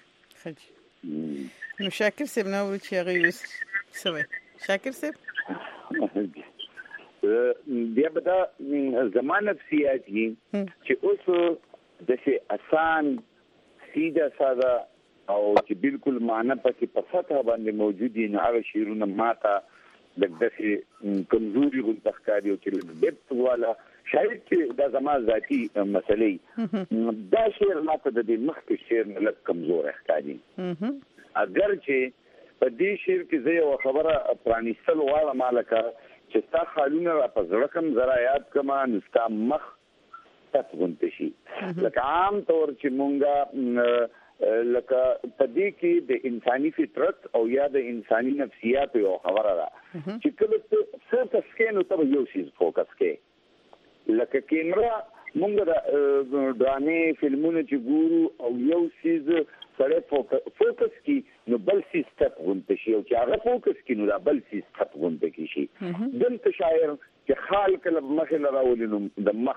ښه نو شاکر صاحب نه و چې هغه یوس سوی شاکر صاحب بیا به دا زما نفسیاتي چې اوس داسې آسان سیده ساده او چې بالکل معنی پکې په سطح باندې موجود دي نو هغه شعرونه ماته د داسې کمزوري غوندې ښکاري او چې ډېپت والا شاید چې دا زما ذاتي مسلې دا شعر ماته د دې مخکې شعر نه لږ کمزوری ښکاري اگر چې په دې شعر کې زه یوه خبره پرانیستل غواړم هلکه چې ستا خالونه را په زړه کړم زه را یاد کړمه نو ستا مخ تت غوندې شي لکه عام طور چې مونږه لکه په دې کې د انساني فطرت او یا د انساني نفسیاتو یو خبره ده چې کله ته فوکس کې نو ته یو شی فوکس کې لکه کیمرا مونږ د ډرامې فلمونو چې ګورو او یو سیز سره فوکس کی نو بل سیز تت غونډه شي او چې هغه فوکس کی نو دا بل سیز تت غونډه کی شي دلته شاعر چې خال کله مخه لراولې نو د مخ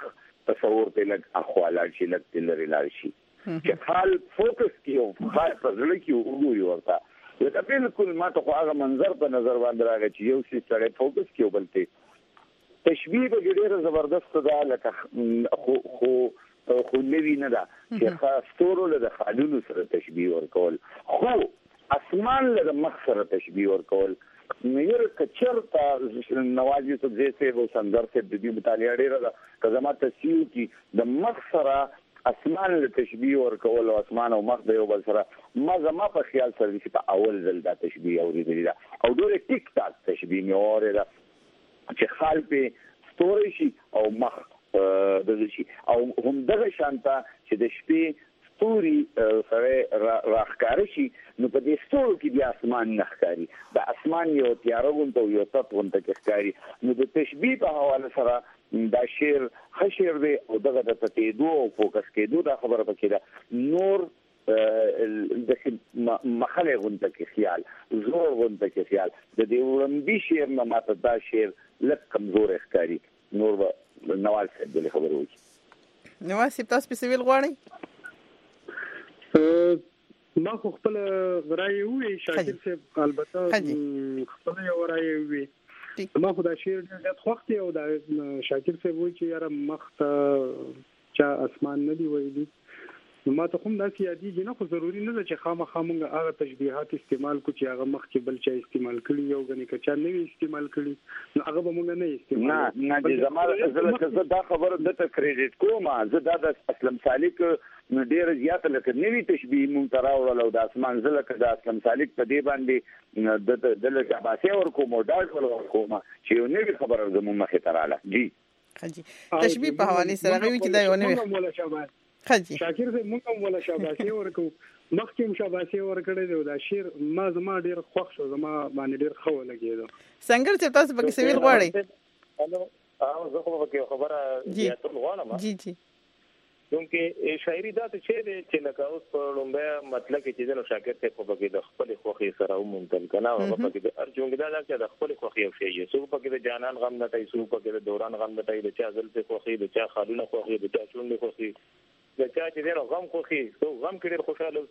تصور ته لګ اخواله شي لګ تلری لار شي چې حال فوکس کیو حال په ځل کې وګوري ورته لکه بالکل ما ته هغه منظر په نظر باندې راغی چې یو څه سره فوکس کیو بلته تشبیه به ډیره زبردست ده لکه خو خو خو نوی نه ده چې خاصتورو له خالونو سره تشبیه ورکول خو اسمان له مخ سره تشبیه ورکول مېر کچرتا نواز یوسف زیسه و سندر سے د دې مطالعه ډیره ده کزما تسیو کې د مخ سره اسمان له تشبیه ورکول او اسمان او مخ د یو بل سره ما زما په خیال سره چې په اول ځل دا تشبیه اوریدل دا او ډېر ټیک ټاک تشبیه مې اوریدا چې خال په ستوري شي او مخ د شي او هم دغه شانته چې د شپې ستوري سره راخکار شي نو په دې ستورو کې د اسمان نه ښکاري د اسمان یو تیارغون ته یو تط غونته کې ښکاري نو د تشبیه په حواله سره دا شعر خشیر دی او دغه د تتیدو او فوکس کېدو دا خبره پکې ده نور د مخله غونته کې خیال زور غونته کې خیال د دې ورندي شعر نه ماته دا شعر لږ کمزور ښکاري نور به نواز صاحب دې خبرو وکړي نواز صاحب تاسو په سویل غواړئ ما خو خپل رائے وی شاکر صاحب البته خپل یو رائے وی ما خو دا شعر ډېر خوښ دی او دا شاکر صاحب وایي چې یاره مخ ته چا اسمان نه دی ویلي نو ما ته کوم داسې یادېږي نه خو ضروري نه ده چې خامخا موږ هغه تشبیهات استعمال کړو چې هغه مخکې بل چا استعمال کړي یو ګنې که چا نوي استعمال کړي نو هغه به موږ نه استعمال نه نه چې زما زه دا خبره دته کریډټ کوم زه دا د اسلم سالک نو ډېر زیات لکه نوي تشبیه مونږ ته راوړل او د اسمان زه لکه د اسلم سالک په دې باندې د د لکه باسي ورکوم او ډاډ ورکوم چې یو نوي خبره زموږ مخې ته رااله جی خجی تشبیه په حواله سره غوي چې دا یو نوي خجی شاکر دې مونږ هم ولا شاباسي ورکو مخکې مشاباسي ورکړې دی دا شعر ما زما ډېر خوښ شو زما باندې ډېر خو لګیدو څنګه چې تاسو په سویل غواړئ الو او زه خو به خبره یا ټول غواړم جی جی کیونکه شاعري دا څه چې چې لکه اوس په لومبه مطلب کې چې نو شاګرد ته په بګي د خپل خوخي سره ومنتل کنه او په کې د ارجونګ دا چې د خپل خوخي او شی یې سو په کې د جانان غم نه تای سو په کې د دوران غم نه تای د چا ځل په خوخي د چا خالونه خوخي د چا چون خوخي د چا چې د غم خوخي سو غم کې ډېر خوشاله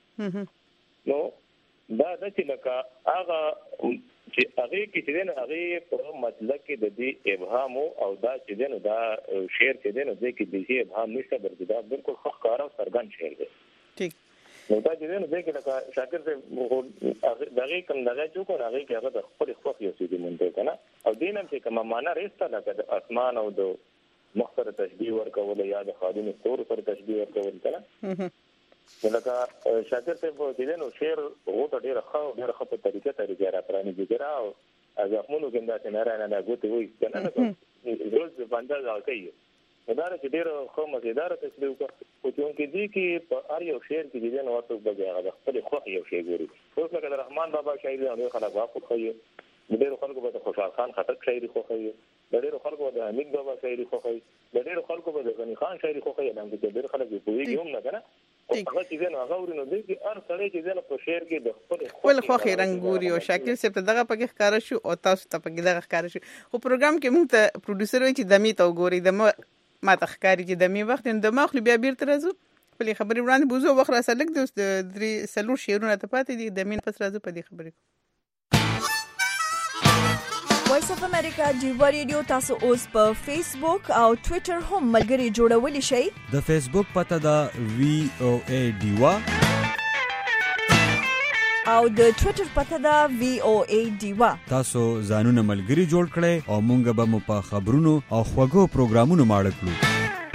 وسی نو دا د چې لکه هغه چې هغه کې چې نه هغه په مطلب کې د دې ابهام او دا چې نه دا شعر کې نه د کې د دې ابهام نشته بلکې دا بالکل خو کار او سرګن شعر دی ټیک نو دا چې نه د کې لکه شاکر ته دغه کوم دغه چې کو هغه کې هغه د خپل خوښ یو څه دی مونږ کنه او دینم چې کومه معنا رسته لکه د اسمان او د مخسر تشبیه ورکول یا د خادم ستور سره تشبیه ورکول کنه لکه شاکر ته په دې نو شعر وګړه ډیره خو ډیره خو په طریقه طریقه را پرانی دي ګراو هغه مونږ کې دا څنګه نه نه غوته وي کنه نو روز باندې راځي دا چې ډیره خو مزیدار تشبیه وکړو چې انکه دي کې په هر یو شعر کې دي نو ورته بګه خپل خو یو شی ګوري اوس لکه رحمان بابا شاعري او خلک واقع خو ډیرو خلکو به خوشحال خان خټک شاعري خو خو ډیرو خلکو به حمید بابا شاعري خو خو ډیرو خلکو به غنی خان شاعري خو خو نه دي ډیر خلک په ویګ هم نه کنه هغه چې نه هغه ورنو دي چې هر سړی چې نه په شعر کې د خپل خپل خوخي رنگوري او شاکر صاحب ته دغه پکې ښکارا شو او تاسو ته پکې دغه ښکارا شو خو پروګرام کې موږ ته پروډوسر وایي چې دمي ته وګوري د ما ته ښکاری چې دمي وخت د ما خو بیا بیرته راځو په خبرې وړاندې بوزو وخت را سلک د درې سلور شعرونه ته پاتې دي د مين پس راځو په دې خبرې وایس اف امریکا ډیوا ریډیو تاسو اوس په فیسبوک او ټوئیټر هم ملګري جوړولی شئ د فیسبوک پته دا وی او ای ډیوا او د ټوئیټر پته دا وی او ای ډیوا تاسو ځانونه ملګري جوړ کړئ او مونږ به مو په خبرونو او خوږو پروګرامونو ماړه کړو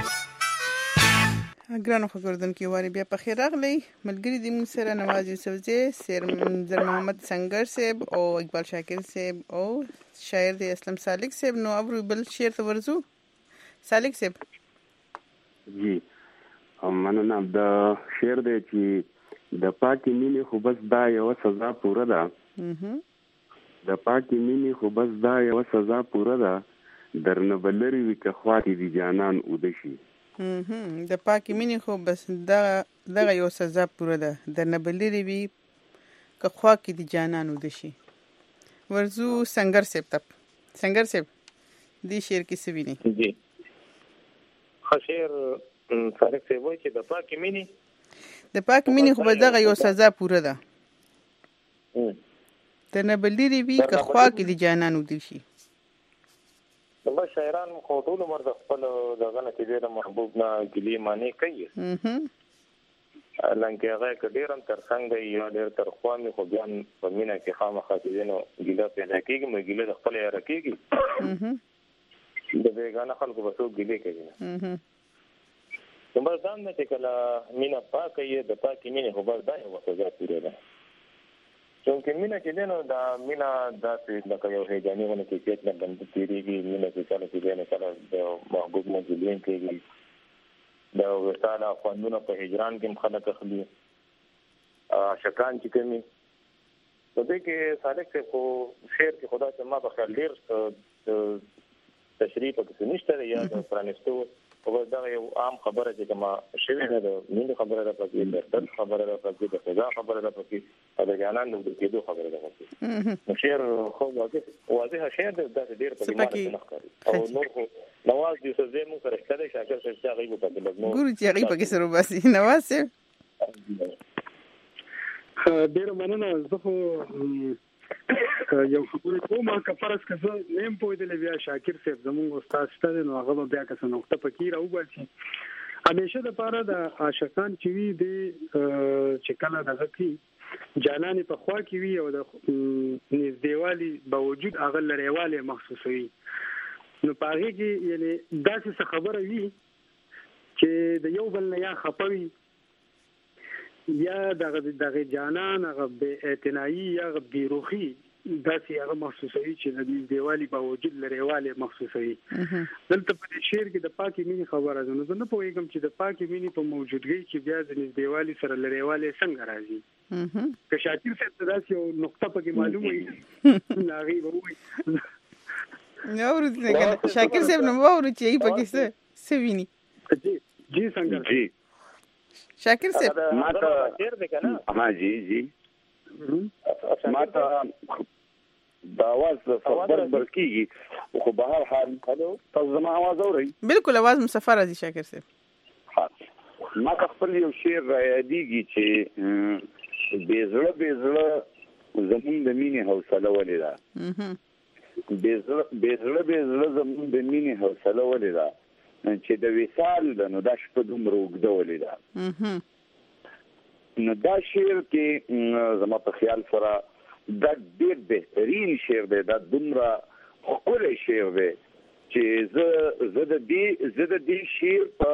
ګرانو خبردونکو واره بیا په خیر راغلی ملګری د موږ سره نواز یوسف زی سیر منظر محمد سنگر صاحب او اقبال شاکر صاحب او شاعر د اسلم سالک صاحب نو ابرو بل شعر ته ورزو سالک صاحب جی مننه د شعر دی چې د پاکي مینې خو بس دا یو سزا پوره ده د پاکي مینې خو بس دا یو سزا پوره ده درنه بلری وی که خواتی دی جانان اودشي د پاکي مینې خو بس دا دغه یو سزا پوره ده د نبلری وی که خوا کې دی جانان ودشي ورزو سنگر صاحب تپ سنگر صاحب دی شعر کې څه ویني جی خشیر فارق څه وایي چې د پاکي مینی د پاکي مینی خو به دغه یو سزا پوره ده ته نه بلډيري وی که خوا کې دي جانان ودی شي نو شاعران خو ټول عمر د خپل دغه نه کې د محبوب نه ګلی معنی کوي لکه هغه کډیرم تر څنګه یا ډیر تر خوا می خو ځان په مینا کې خامخا دي نو ګیله پیدا کیږي مې ګیله د خپل یاره کیږي د بیگانه خلکو به څوک ګیله کوي نو بس ځان نه چې کله مینا پاکه یې د پاکي مینې خو بس دا یو وسه پوره ده څنګه مینا کې دنو دا مینا داسې لکه یو هیجاني ونه کې چې نه بند تیریږي مینا چې کله چې نه کله د محبوب مجلین کېږي دا وساله خوندونه په هجران کې مخالفت اخلي شکان چې کوي په دې کې صادق څه کو شعر کې خدا ته ما په خیال ډیر تشریح پکې نشته یا د پرانستو او دا یو عام خبره چې کما شوی نه ده مين خبره ده پکې د درد خبره ده پکې د فضا خبره ده پکې او د جانان د کېدو خبره ده پکې شعر خو واضح واضح شعر د ډیر په معنی نه ښکاري او نور خو نواز دې څه زمو سره ښکاري شاکر څه چې هغه په دې لګنو ګورو چې هغه پکې سره باسي نواز ډیر مننه زه خو یو خبره کومه که فرض کړه نیم پوهېدل بیا شاکر صاحب زموږ استاد شته نو هغه بیا که نقطه پکې راوباسي همیشه د پاره د عاشقان چې وي د چې کله دغه کې جانان په خوا کې وي او د نږدېوالي باوجود هغه لريواله محسوسوي نو پاره کې یعنی داسې خبره وي چې د یو بل نه یا خپوي یا دغه دغه جانان هغه به اعتنائی یا بیروخي داسې هغه محسوسوي چې د دیوالي باوجود لريواله محسوسوي دلته په شعر کې د پاکي مینې خبره ده نو نه پوهیږم چې د پاکي مینې په موجودګۍ کې بیا د دیوالي سره لريواله څنګه راځي که شاکر صاحب داسې یو نقطه پکې معلومه وي ناغي وروي نو ورته شاکر صاحب نو وره چې پکې څه سویني جی جی څنګه جی شاکر صاحب ما ته ها جی جی ما ته دا आवाज خبر برکیږي خو به هر حال تاسو زما आवाज اورئ بالکل आवाज مسافر دي شاکر صاحب ها ما خپل یو شعر را یادېږي چې بیزړه بیزړه زمون د مینې حوصله ولې ده بیزړه بیزړه بیزړه زمون د مینې حوصله ولې ده چې د وصال د نو د شپه دومره اوږده ولې ده نو دا شعر کې زما په خیال سره دا ډېر بهترین شعر دی دا دومره ښکلی شعر دی چې زه زه د دې زه د دې شعر په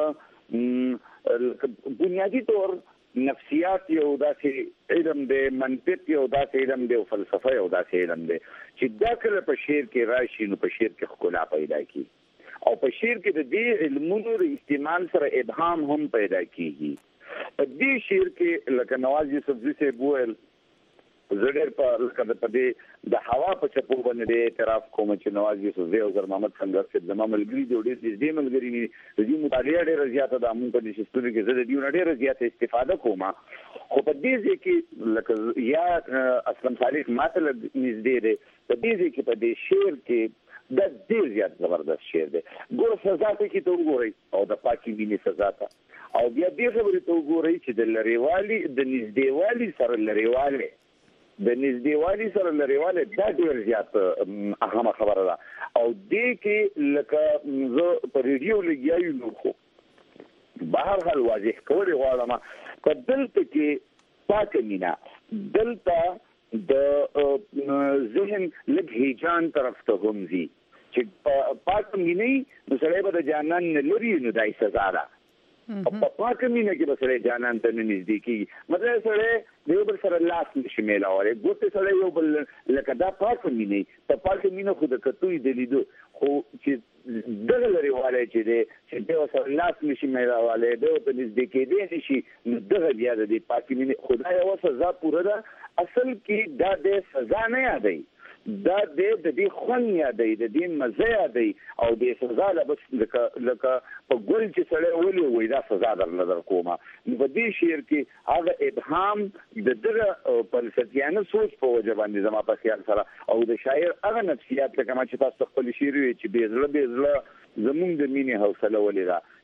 بنیادي طور نفسیات یو داسې علم دی منطق یو داسې علم دی او فلسفه یو داسې علم دی چې دا کله په شعر کې راشي نو په شعر کې ښکلا پیدا کیږي او په شعر کې د دې علمونو د استعمال سره ابهام هم پیدا کیږي په دې شعر کې لکه نواز یوسفزي صاحب وویل زړه په لکه په دې د هوا په چپو باندې اعتراف کوم چې نواز یوسفزي او زر محمد څنګه چې زما ملګری جوړې دې ملګری دې دې مطالعه ډېر زیاته د امون په دې شستوري کې زه دې ډېر زیاته استفاده کوم خو په دې کې لکه یا اسلام صالح ماته نږدې دې په دې کې په دې شعر کې دا ډېر زیات زبردست شعر دی ګور سزا ته کې ته وګورئ او د پاکي مینې سزا ته او بیا دې خبرې ته وګورئ چې د لريوالي د نږدېوالي سره لريواله د نږدېوالي سره لريواله دا ډېر زیات اهمه خبره ده او دې کې لکه زه په ریډیو لګیایم نو خو بهر حال واضح کول غواړم په دلته کې پاکه مینا دلته د ذهن لږ هیجان طرف ته هم ځي چې پاکه مینې نو سړی به د جانان نه لري نو دای سزا ده په پاکه مینه کې به سړی جانان ته نه نږدې کېږي مطلب سړی د یو بل سره لاس نشي میلاولی ګوتې سړی یو بل لکه دا پاکه مینې په پاکه مینه خو د کتوی د لیدو خو چې دغه لريوالی چې دی چې دی ورسره لاس نشي میلاولی دی ورته نږدې کېدی نشي نو دغه بیا د دې پاکې مینې خو دا یوه سزا پوره ده اصل کې دا د سزا نه یادوي دا د دې خوند یادوي د دې مزه یادوي او د سزا لکه لکه په ګل چې سړی ولي وایي دا سزا درله در کومه نو په دې شعر کې هغه ابهام د دغه فلسفیانه سوچ په وجه باندې زما په خیال سره او د شاعر هغه نفسیات لکه ما چې تاسو خپل شعر وی چې بېزړه بېزړه زمونږ د مینې حوصله ولې ده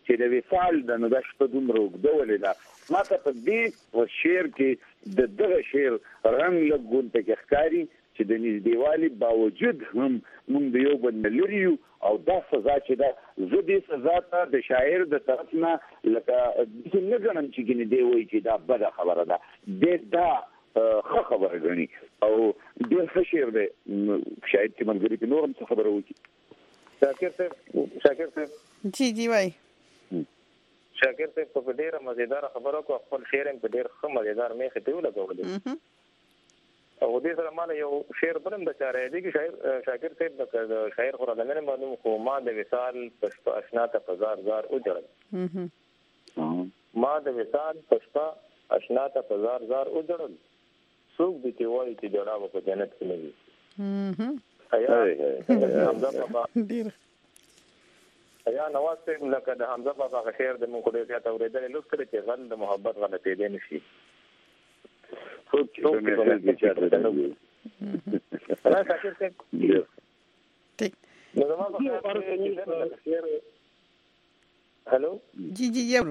چې د وصال د نو د شپه دومره وګدولې ده ما ته په دې شعر کې د دغه شعر رنګ لګون ته ښکاری چې د نږدېوالي باوجود هم موږ د یو بل نه لري یو او دا سزا چې دا زه دې سزا ته د شاعر د طرف نه لکه داسې نه ګڼم چې ګنې دی وایي چې دا بده خبره ده دې دا ښه خبره ګڼي او ډېر ښه شعر دی شاید چې ملګري پرې نور هم څه خبره وکړي شاکر صاحب شاکر صاحب جی جی وایي شاکر صاحب په ډېره مزیداره خبره کو خپل شعر په ډېر ښه مزیدار میخې ته ولګولې او دې سره مال یو شعر بلم د چاره دی چې شاعر شاکر صاحب د شاعر خو راځنه معلوم خو ما د وصال پښتو آشنا ته پزار زار وجړل ما د وصال پښتو آشنا ته پزار زار وجړل څوک دې ته وایي چې جوړه په جنت کې نه وي ایا حمزه بابا ډیر ایا نواز صاحب لکه د حمزه بابا شعر د مونږ ډېر زیات اورېدل لوس کړي چې غل د محبت غلطې دي نشي څوک چې په مې کې چاته نه شاکر صاحب ټیک نو زما په شعر هالو جی جی یو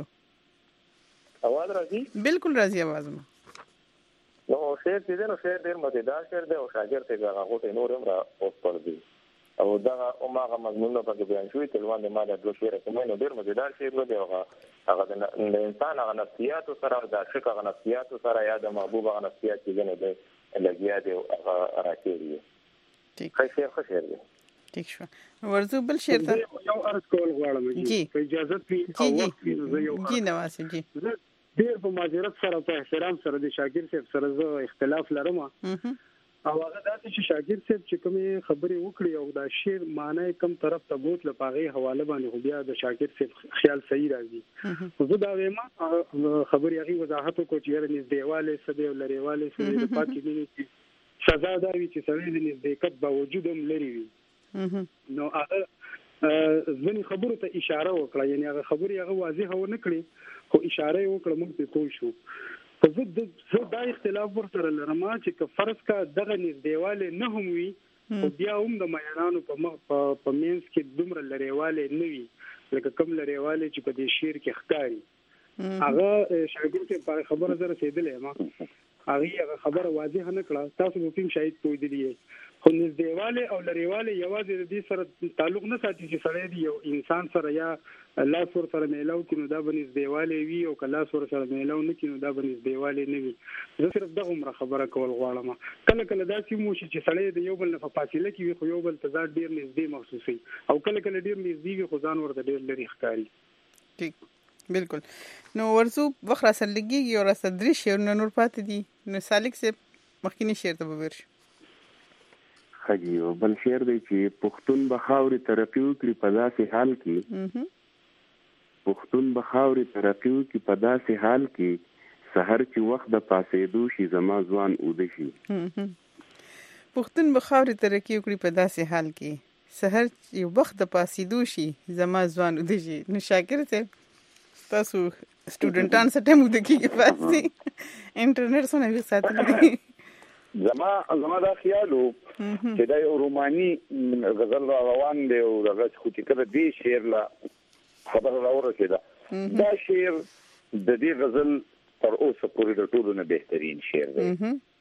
आवाज راځي بالکل راځي आवाज مو نو شعر دې نو شعر ډېر مزیدار شعر دی او شاګر ته هغه ته نور هم را اوس پر دی او دا او ماغه مضمون په کې بیان شوی تلوان د ماده د شعر کومه نو ډېر مزیدار شعر دی هغه هغه د انسان هغه نفسیات سره د عاشق هغه نفسیات سره یا د محبوب هغه نفسیات چې نه دی لګیا دی هغه راکېږي ټیک ښه ښه شعر دی ټیک شو ورزو بل شعر ته یو عرض کول غواړم جی په اجازه پی او وخت جی نواز جی ډېر په معذرت سره په احترام سره د شاګرد صاحب سره زه اختلاف لرم او هغه داسې چې شاګرد صاحب چې کومې خبرې وکړي او دا شعر معنی کم طرف ته بوت لپاره حواله باندې خو بیا د شاګرد صاحب خیال صحیح راځي زه دا وایم خبرې هغه وضاحت کو چې یاره نږدېواله سده او لریواله سده د پاتې دي سزا دا وی چې سړی د نږدېکت باوجود هم لري وي نو هغه ځنی خبرو ته اشاره وکړه یعنی هغه خبرې هغه واضح و نه کړې خو اشاره وکړه موږ په پوه شو په زه زه دا اختلاف ورسره لرم چې که فرض کا دغه نږدېواله نه هم وي او بیا هم د میانانو په په مینس کې دومره لریواله نه وي لکه کوم لریواله چې په دې شعر کې ښکاری هغه شاګرد په خبره زره رسیدلې ما هغه خبره واضح نه کړه تاسو په پیم شاید پوه دي خو نږدېواله او لریواله یوازې د دې سره تعلق نه ساتي چې سړی دی یو انسان سره یا الله سره سره میلاو کینو دا به نږدېواله وي او کله سره سره میلاو نه کینو دا به نږدېواله نه وي زه صرف دغه عمره خبره کول غواړم کله کله دا چې مو چې سړی د یو بل نه په فاصله کې وي خو یو بل تضاد ډیر نږدې محسوسي او کله کله ډیر نږدې وي خو ځان ورته ډیر لري ښکاری ټیک بالکل نو ورزو وخت را سلګي او را صدري شعر نور پاتې دي نو سالک سے مخکینی شعر ته ورش خجی او بل شعر دی چې پښتون بخاوري ترقی وکړي په داسې حال کې پښتون بخاوري ترقی وکړي په داسې حال کې سحر چې وخت د پاسېدو شي زما ځوان اوده شي پښتون بخاوري ترقی وکړي په داسې حال کې سحر چې وخت د پاسېدو شي زما ځوان اوده شي نو شاکر ته تاسو سټوډنټان سره ټیم د کیږي پاتې انټرنیټ سره وی ساتلی زما زما دا خیالو چې دا یو روماني غزل روان دی او دغه خو چې کله دې شعر لا خبر راورسېده دا شعر د دې غزل تر اوسه پورې د ټولو نه بهترین شعر دی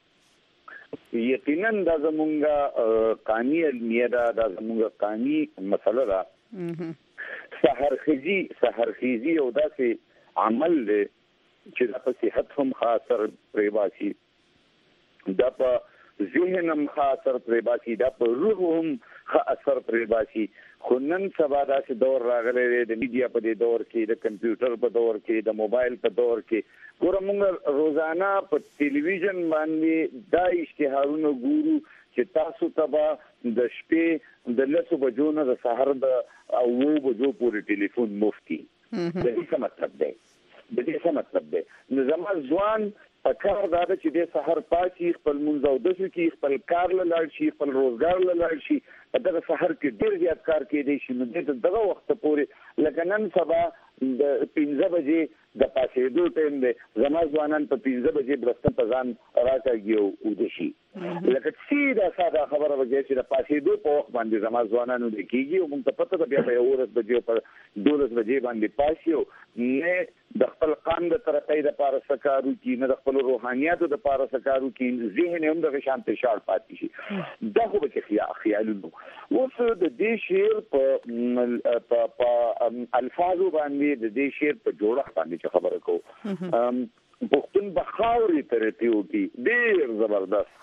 یقینا دا زمونږه قانی علمیه دا دا زمونږه قانی مسله ده سحرخیزي سحرخیزي او داسې عمل دی چې د په صحت هم خاصر پریباسي دا په ذهن هم خاصر پریباسي دا په روح هم خاصر پریباسي خو نن سبا داسې دور راغلی دی د میډیا په دې دور کې د کمپیوټر په دور کې د موبایل په دور کې ګوره موږ روزانه په ټلویزیون باندې دا اشتهارونه ګورو چې تاسو ته به د شپې د لسو بجو نه د سحر د اوو بجو پورې ټلیفون مفتي د دې څه مطلب دی د دې څه مطلب دی نو زما ځوان پکار دا چې د سحر پاتې خپل منځ او د شي خپل کار لاله شي خپل روزګار لاله شي په دغه سحر کې ډیر زیات کار کېدی شي نو دغه وخت پورې لکه نن سبا د پنځه بجې د پاسېدو ټیم دی زما ځوانان په پنځه بجې بلستان په ځان راکاږي او ویده شي لکه سیده ساده خبره وکړي چې د پاسېدو په وخت باندې زما ځوانان ویده کېږي او موږ ته پته ده بیا په یولس بجې او په دولس بجې باندې پاسي او نه د خپل قام د ترقۍ دپاره څه کار وکړي نه د خپلو روحانیاتو دپاره څه کار وکړي ذهن یې هم دغه شان فشار پاتې شي دا خو به چې خیالونه اوس د دې شعر په الفاظو باندې د دې شعر په جوړښت باندې چې خبره کوو پښتون به خاورې ترقي وکړي ډېر زبردست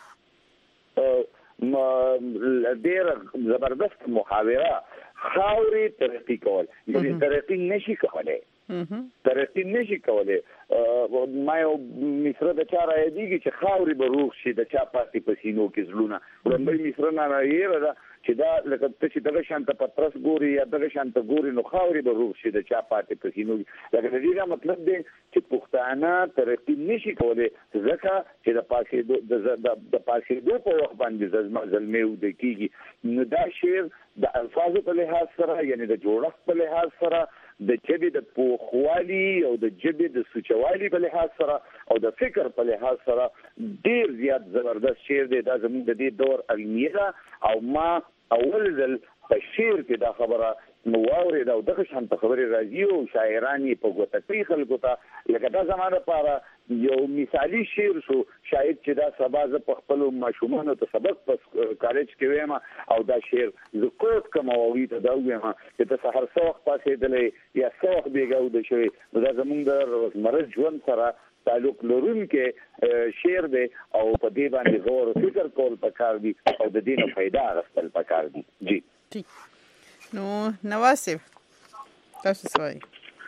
ډېر زبردست محاوره خاورې ترقي کول یعنې ترقي نشي کولی ترقي نشي کولی ما یو مصره د چا رايادېږي چې خاورې به روغ شي د چا پاتې په سینو کې زړونه لومړی مصره نه راهیره ده چې دا لکه ته چې دغه شان ته پترس ګوري یا دغه شان ته ګوري نو خاورې به روغ شي د چا پاتې په سینو کې لکه د دې دا مطلب دی چې پښتانه ترقي نشي کولی ځکه چې د پاسېدو د پاسېدو په وخت باندې زلمې وده کېږي نو دا شعر د الفاظو په لحاظ سره یعنې د جوړښت په لحاظ سره د ژبې د پوخوالي او د ژبې د سوچوالي په لحاظ سره او د فکر په لحاظ سره ډېر زیات زبردست شعر دی دا زموږ د دې دور علمیه ده او ما اول ځل په شعر کې دا خبره نو واورېده او دغه شان ته خبرې راځي او شاعران یې په ګوته کوي خلکو ته لکه دا زما دپاره یو مثالي شعر شو شاید چې دا سبا زه په خپلو ماشومانو ته سبق په کالج کې ویم او دا شعر زه کوټ کوم او هغوی ته دا ووایم چې ته سهار څه وخت پاڅېدلی یا څه وخت بېګا وده شوې نو دا زموږ د روزمره ژوند سره تعلق لرونکی شعر دی او په دې باندې غور او فکر کول پکار دي او د دې نه فایده اخیستل پکار دي جی ٹھیک نو نواز صاحب تاسو څه وایي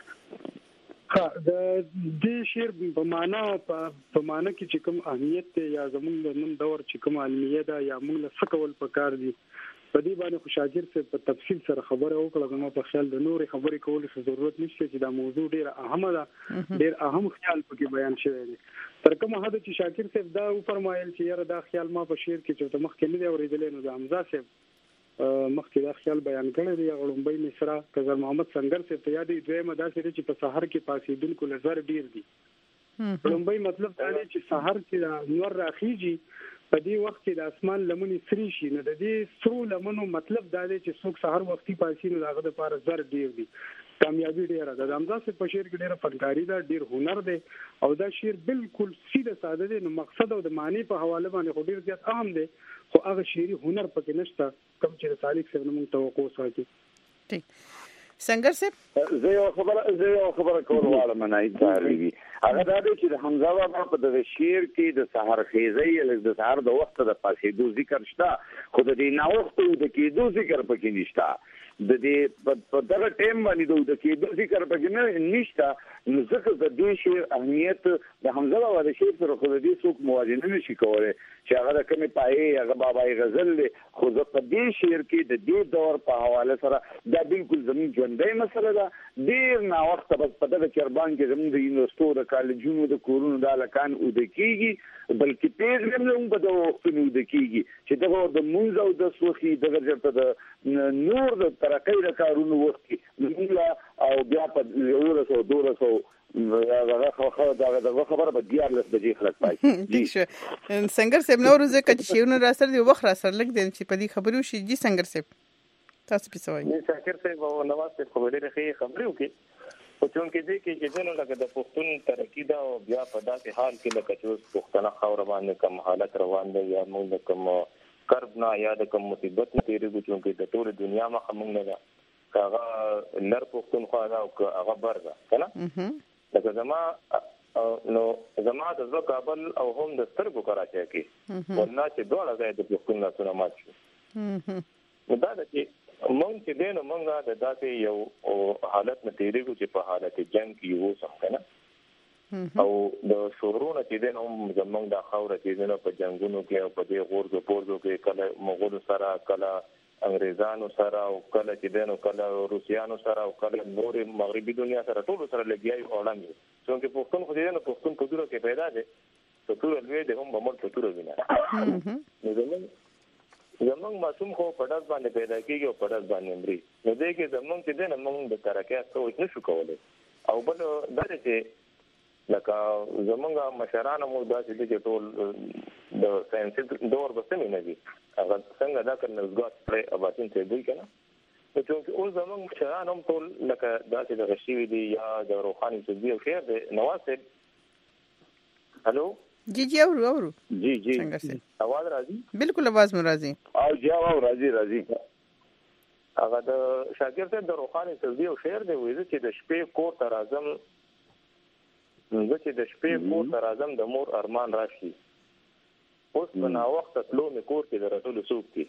ها د دې شعر په معنا په معنا کې چې کوم اهمیت دی یا زموږ د نن دور چې کوم علمیه ده یا موږ له څه کول پکار دي په دې باندې خو شاګرد صاحب په تفصیل سره خبره وکړه زما په خیال د نورې خبرې کولو څه ضرورت نشته چې دا موضوع ډېره اهمه ده ډېر اهم خیال پکې بیان شوی دی تر کومه حد چې شاګرد صاحب دا وفرمایل چې یاره دا خیال ما په شعر کې چې مخکې نه دی اورېدلی نو د حمزه صاحب مخکې دا خیال بیان کړی دی غړومبۍ مصره قذر محمد سنگر صاحب ته یادې دویمه داسې دی چې په سحر کې پاسېدونکو نظر ډېر دي غړومبۍ مطلب دا دی چې سحر چې نور راخیږي په دې وخت کې د اسمان لمنې سري شي نو د دې سرو لمنو مطلب دا دی چې څوک سحر وختي پاسي نو هغه لپاره زر ډېر دي کامیابی ډېره ده د حمزه صاحب په شعر کې ډېره فنکاري ده ډېر هنر دی او دا شعر بالکل سیده ساده دی نو مقصد او د معنی په حواله باندې خو ډېر زیات اهم دی خو هغه شعري هنر پکې نشته کوم چې صالح صاحب موږ توقع ساتي ٹھیک سنگر صاحب زه یو خبره زه یو خبره کول غواړم نه ایتاریږي هغه دا دی چې د حمزه بابا په دغه شعر کې د سحر خیزۍ د سحر د وخت د پاسېدو ذکر شته خو د دې ناوخته د کېدو ذکر پکې نشته د دې په دغه ټیم باندې د کېدو ذکر پکې نه نشته نو ځکه د دې شعر اهمیت د حمزه بابا د شعر سره خو د دې څوک موازنه نشي کولی چې هغه د کومې پایې هغه بابای غزل دی خو زه په دې شعر کې د دې دور په حواله سره دا بالکل زموږ ژوندۍ مسله ده ډېر ناوخته بس په دغه چربان کې زموږ د یونیورسټو د کالجونو د کورونو دا هلکان اوده کېږي بلکې تیز هم هم په دغه وختونو اوده کېږي چې دغه د مونځ او د سوخي دغه چېرته د نور د ترقۍ د کارونو وخت کې مونږ او بیا په یولس او دولس او دغه خبره به دیارلس بجې خلک پاتې ٹھیک شو سنگر صاحب نو ورځ کې چې شیونه را سره دی وخت را سره لګ دي چې په دې خبرو شي جی سنگر صاحب تاسو په سوای نه شاکر صاحب او نواز صاحب خو ډېرې ښې خبرې وکړي خو چون کې دې کې چې دنه لکه د پښتون ترقي دا او بیا په داسې حال کې لکه چې اوس پښتنه خاوره باندې کوم حالت روان دی یا موږ د کوم کرب نه یا د کوم مصیبت نه تېرېږو چون کې د ټول دنیا مخه موږ نه ده که هغه لر پښتونخوا ده او که هغه بر ده که نه لکه زما نو زما د زړه کابل او هم د سترګو کراچۍ کې والله چې دواړه ځای د پښتون لاسونه مات شو نو دا ده چې مونږ چې دی نو مونږ د داسې یو حالت نه تېرېږو چې په حالت جنګ کې یو اوسم که نه او د شورونه چې دی نو هم زمونږ دا خاوره چې دی نو په جنګونو کې او په دې غورځو پورځو کې کله مغولو سره کله انګریزانو سره او کله چې دی نو کله روسیانو سره او کله نورې مغربي دنیا سره ټولو سره لګیا یو اړم یو چونکې پښتون خو چې دی نو پښتون په توره کې پیدا دی په توره لوی دی هم به مړ په توره وینه نو زمونږ زمونږ معصوم خو په ډز باندې پیدا کېږي او په ډز باندې مري نو دې کې زمونږ چې دی نو موږ د ترقۍ سوچ نه شو کولی او بل دا چې لکه زمونږ مشرانو مو داسې دي چې ټول د ساينسي دور به سمې نه دي هغه څنګه دا کړنه زګات پرې اباتین ته دوی کنه نو چې اوس زمونږ مشرانو هم ټول لکه داسې د غشي دي یا د روحاني سدي او خیر د نواز هلو جی جی اورو اورو جی جی आवाज راځي بالکل आवाज مو راځي او جواب راځي راځي هغه د شاګرد د روحاني سدي او خیر دی وایي چې د شپې کور ته راځم زه چې د شپې کور ته راځم د مور ارمان راشي اوس په نا وخت تلو مې کور کې د راتلو څوک دي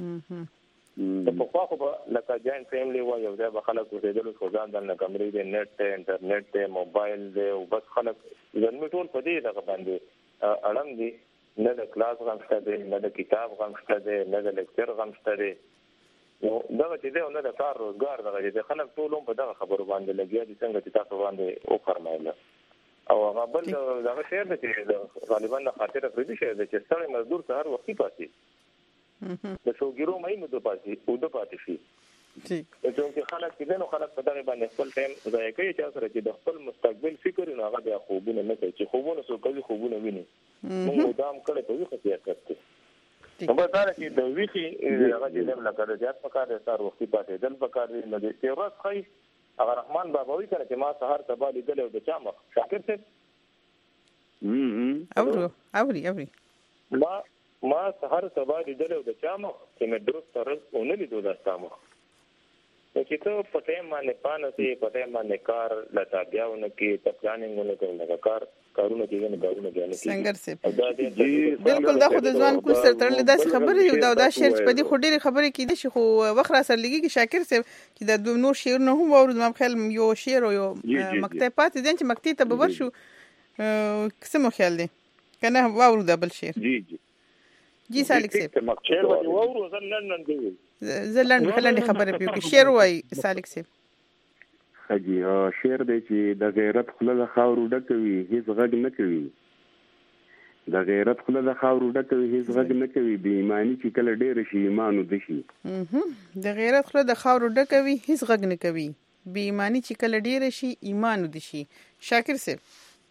په خو خو لکه جاین فیملی و یو ځای به خلک اوسېدل خو ځان د کمرې د نت ته انټرنیټ ته موبایل دی او بس خلک ځنه ټول په دې دغه باندې اړم دي نه د کلاس غم شته دی نه د کتاب غم شته دی نه د لیکچر غم شته دی نو دا چې دی نه د کار روزګار دغه دي خلک ټول په دغه خبرو باندې لګیا دي څنګه چې تاسو باندې او فرمایله او هغه بل دغه شعر دی چې غالبا د خاطر پردي شعر دی چې ستړی مزدور سهار وختي پاتې د شوګیرو مې نو د پاتې او د پاتې شي جی چې خلک چې نو خلک په دغه باندې خپل ټایم ضایع کوي چې سره چې د خپل مستقبل فکر نه هغه د خوبونه نه کوي چې خوبونه سو کوي خوبونه ویني موږ دام کړه په وخت کې راځي نو دا چې د ویخي هغه چې دم لکه د جات پکار سره وختي پاتې دل پکار دی نو د تیورات خي هغه رحمان بابا وی کړه چې ما سحر سبا لیدل او د چا مخ شاکر څه هم اورو اوري اوري ما ما سحر سبا لیدل او د چا مخ چې مې درست طرز اونې لیدو دا سامو چې ته په ټیم باندې پانه سي په ټیم باندې کار لتا بیاونه کې په پلانینګ نه کوي لکه کار کارونه کې نه کارونه کې څنګه سي بالکل دا خو د ځوان کول سره تړلې دا خبره یو دا دا شعر په دې خډيري خبره کې دي خو وخت را سره لګي کې شاکر سي چې د دوه نور شعر نه هم ورود ما خیال یو شعر او یو مکتب پاتې دي چې مکتب ته به ورشو قسم خیال دي کنه ورود بل شعر جی جی جی سالک سي شعر به ورو زلن نن دی زلن خلني خبره پیو کې شعر وای سالک سي خجی شعر دی چې د غیرت خله د خاورو ډکوي هیڅ غږ نه کوي د غیرت خله د خاورو ډکوي هیڅ غږ نه کوي بې ایمانی چې کله ډېر شي ایمان ودشي د غیرت خله د خاورو ډکوي هیڅ غږ نه کوي بې ایمانی چې کله ډېر شي ایمان ودشي شاکر سي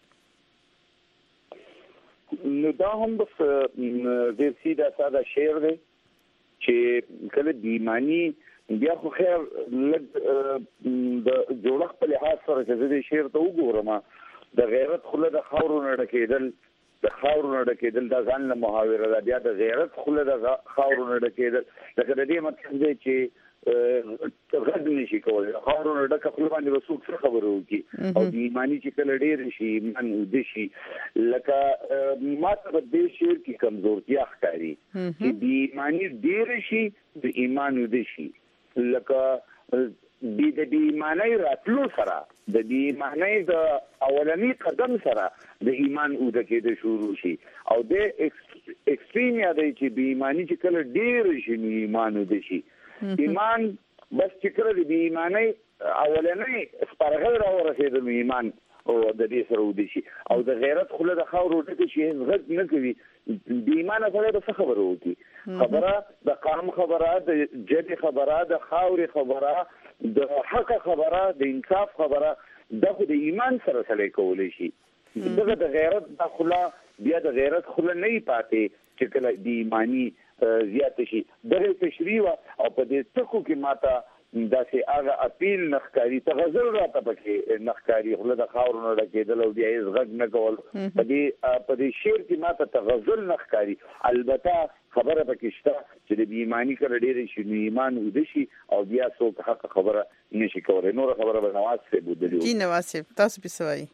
نو دا هم بس د سیده ساده شعر دی چې کله بیمانی بیا خو خیر لږ د جوړخ په لحاظ سره چې د شعر ته وګورم د غیرت خله د خاورو نه ډکېدل د خاورو نه ډکېدل دا ځان له محاوره ده بیا د غیرت خله د خاورو نه ډکېدل لکه د دې مطلب دی چې غږ نشي کولای خاورو نه ډکه خله باندې وسوک څه خبرو کی او د ایمانی چې کله ډېر شي ایمان ودشي لکه ماته په دې شعر کې کمزورتیا ښکاري چې د ایمانی ډېر شي د ایمان ودشي لکه د د ایمانی راتلو سره د د ایمانی د اولنی قدم سره د ایمان اوده کېده شروع شي او د ایکستریم یا د چې د ایمانی چې کله ډېر شي ایمان ودشي ایمان بس چې کله د ایمانی اولنی سپارغل را ورسېدل ایمان او د دې سره ودی شي او د غیرت خله د خاورو ټکي شي غږ نه کوي د ایمان سره د خبرو وتی خبره د قام خبره د جدي خبره د خاوري خبره د حق خبره د انصاف خبره د ایمان سره سره کولای شي دغه د غیرت د خله بیا د غیرت خله نه پاتې چې کله د ایمانی زیات شي دغه تشریح او په دې څکو کې ماته داسې هغه اپیل نخکاری تغزل راته پکې نخکاری خله د خاورو نه ډکېدل او بیا یې غږ نه کول په دې په دې شعر کې ماته تغزل نخکاری البته خبره پکې شته چې د ایمانی کله ډېر شي نو ایمان ودشي او بیا څوک حق خبره نشي کولای نور خبره به نواز سي بودلی جی نواز سي تاسو به سوای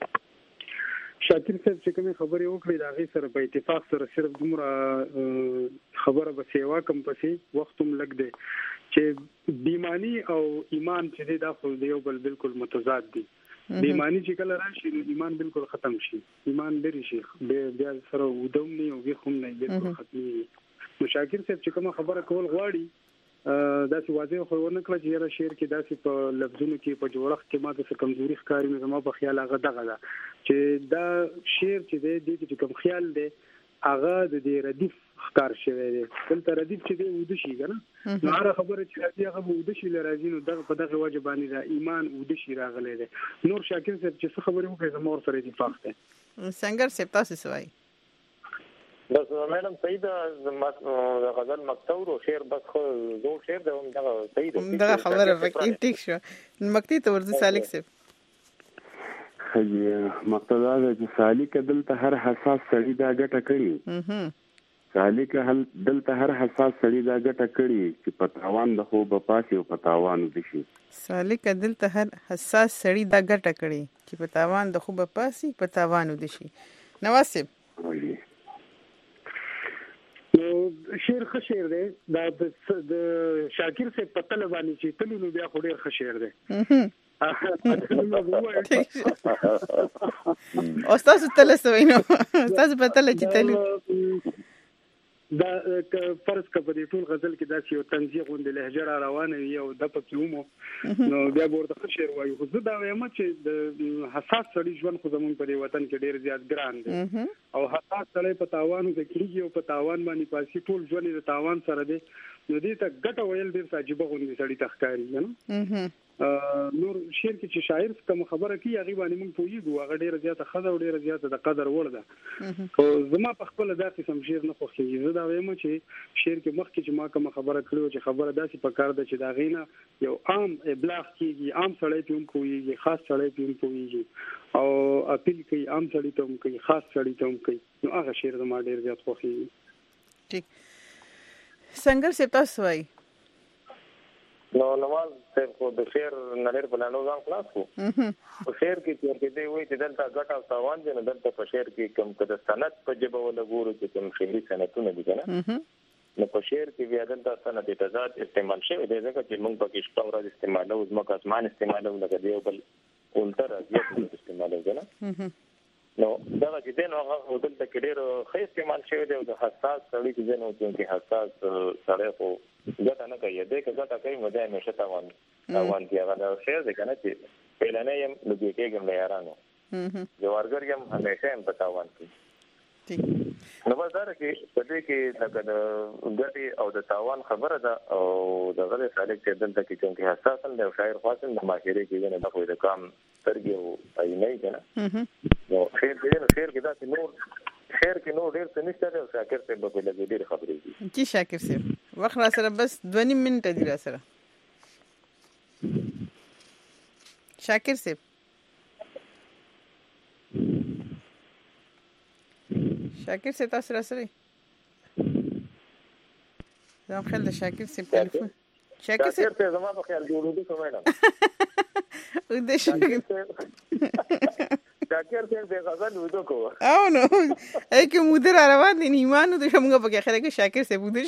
شاکر صاحب چې کومه خبرې وکړې دا غي سره په اتفاق سره صرف دومره خبره به سیوا کم پسې وختم لګ دی چې بیمانی او ایمان چې دا خو یو بل بالکل متضاد دي بیمانی چې کله راشي نو ایمان بالکل ختم شي ایمان لري شي بیا سره ودوم نه او بیا هم نه بالکل ختمي نو شاکر صاحب چې کومه خبره کول غواړي دا چې واضح خو ونه کړ چې یاره شعر کې داسې په لفظونو کې په جوړښت کې ماته څه کمزوري ښکاري نو زما په خیال هغه دغه ده چې دا شعر چې دی د چې کوم خیال دی هغه د دې ردیف ښکار شوی دی دلته ردیف چې دی وده شي کنه نو هر خبره چې راځي هغه وده شي لراځي نو دغه په دغه وجه باندې د ایمان وده شي راغلی دی نور شاکر صاحب چې څه خبرې وکړي زموږ سره اتفاق دی سنگر صاحب تاسو سوای بس میډم صحیح ده غزل مکتور او شعر بس خو زو شعر ده دغه صحیح ده دغه خبره فکر ټیک شو مکتی ته ورته سالک صاحب خجی مقتدا ده چې سالک دلته هر حساس سړی دا ګټه کړي سالک هل دلته هر حساس سړی دا ګټه کړي چې پتاوان د خو بپاسي او پتاوان دشي سالک دلته هر حساس سړی دا ګټه کړي چې پتاوان د خو بپاسي پتاوان دشي نواسب نو شعر ښه شعر دی دا د شاکر سے پتل باندې چې تلو نو بیا خو ډیر ښه شعر دی او تاسو تل سوي نو تاسو پتل چې تلو دا فرض کبه د ټول غزل کې داسې یو تنزیه غوندې لهجه را روانه وي او د پکې ومو نو بیا ورته شعر وایو خو زه دا وایم چې د حساس سړي ژوند خو زمونږ په دې وطن کې ډیر زیات ګران دی او حساس سړی په تاوانو کې کېږي او په تاوان باندې پاسي ټول ژوند د تاوان سره دی نو دې ته ګټه ویل ډیر عجیب غوندې سړی تخکاری نه نور شعر کې چې شاعر کوم خبره کوي هغه باندې موږ پوهیږو هغه ډیره زیاته خزه او ډیره زیاته د قدر وړ ده خو زما په خپل دا قسم شعر نه خوښیږي زه دا وایم چې شعر کې مخکې چې ما کوم خبره کړو چې خبره داسې پکار ده چې دا غینه یو عام ابلاغ کیږي عام سړی په هم کوي خاص سړی په هم کوي او اپیل کوي عام سړی ته هم کوي خاص سړی ته هم کوي نو هغه شعر زما ډیر زیات خوښیږي ټیک سنگر سے تاسو وای نو نواز صاحب کو د شعر نړۍ په لاندې ځان خلاص کو په شعر کې چې کې دی وایي چې دلته ګټه او تاوان دی نو دلته په شعر کې کوم کده سند په جبه ولا ګورو چې کوم شعري سندونه دي کنه نو په شعر کې بیا دلته سند تضاد استعمال شوی دی ځکه چې موږ پکې شپه ورځ استعمالو ځمکه اسمان استعمالو لکه دی بل اولتر ازیات استعمالو کنه نو دا چې دین هغه دلته کې ډېر ښه استعمال شوی دی او د حساس سړی چې نو چې حساس سړی خو ګټه نه کوي دې کې ګټه کوي مده همیشه تاوان تاوان دی هغه دا شعر دی کنه چې پهلنه يم د دې کې کوم یارانو جوارګر يم همیشه هم تاوان کوي نو بازار کې په دې کې لکه د ګټي او د تاوان خبره ده او د غلې سالک چې دلته کې کوم کې حساس دی او شاعر خاصن د ماهري کې نه د خو د کام ترګي او اينه کنه نو خیر دې نو خیر کې دا چې نور خیر کې نو ډیر څه نشته او شاکر ته به لګي ډیر خبرې دي چې شاکر صاحب وخت را سره بس دوه نیم منټه دی را سره شاکر صاحب شاکر صاحب تاسو را سره زم خل د شاکر صاحب ټلیفون شاکر صاحب ته زما په خیال جوړو دي کومه او د شاکر شاکر صاحب د غزل ودو کو او نو اې مودر روان دي ایمانو د شمګه په اخره کې شاکر صاحب ودو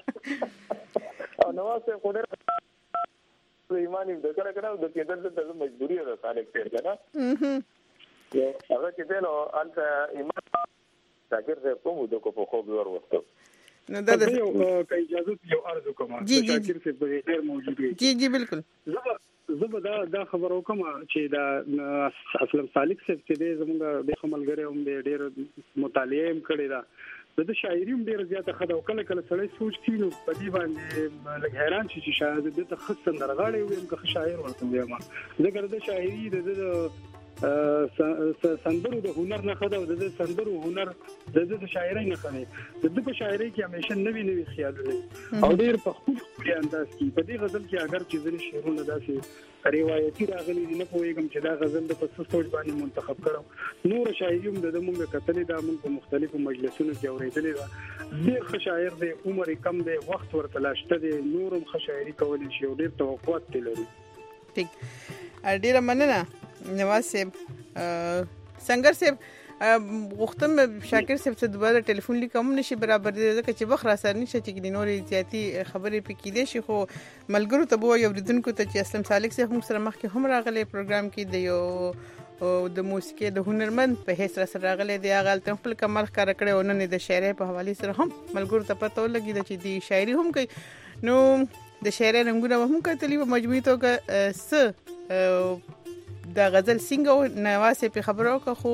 او نو واسه خو در ایمان دې کړه کړه د کېدل ته مجبوری ده سالک ته کنه یو هغه چې دنو انت ایمان شاکر صاحب کوم ودو کو په خوب ور وسته نو دا د یو کا اجازه یو ارزو کوم شاکر صاحب به ډیر موجود وي جی جی بالکل زه به دا دا خبر وکم چې دا اصلا سالک صاحب چې دې زموږ د خملګری هم ډېر مطالعه هم کړی دا د شاعري هم ډېر زیاته خدای او کله کله سړی سوچ کینو په دې باندې لږ حیران شي چې شاید د ته خصن درغاړي وي که شاعر ورته وي ما ځکه د شاعري د سندرو د هنر نه خدای او د سندرو هنر د د شاعرۍ نه خني د د په شاعرۍ کې همیشه نوې نوې خیالونه او ډېر په خپل خپل انداز کې په دې غزل کې اگر چې ځنې شعرونه داسې روایتي راغلي دي نه پوهېږم چې دا غزل د په څه سوچ باندې منتخب کړم نور شاعري هم د موږ کتلې دا موږ په مختلفو مجلسونو کې اورېدلې ده ډېر ښه شاعر دی عمر کم دی وخت ورته لاشته دی نور هم ښه شاعري کولی شي او ډېر توقعات لري ټیک ډېره مننه نواز صاحب سنگر صاحب غوښتم شاکر صاحب ته دوباره ټلیفون لیکم نشي برابر دي ځکه چې وخت را سره نشي چې د نورې زیاتی خبرې پکې دي شي خو ملګرو ته بو یو ردونکو ته چې اسلام سالک صاحب هم سره مخکې هم راغلي پروګرام کې د یو د موسیقي د هنرمند په هیڅ را سره راغلي دی هغه تل خپل کمال ښکار کړي او نن د شاعرۍ په حواله سره هم ملګرو ته پته ولګي چې د شاعري هم کوي نو د شاعرۍ رنگونه هم کتلی په مجموعي توګه س د غزل څنګه نواسه په خبرو کا خو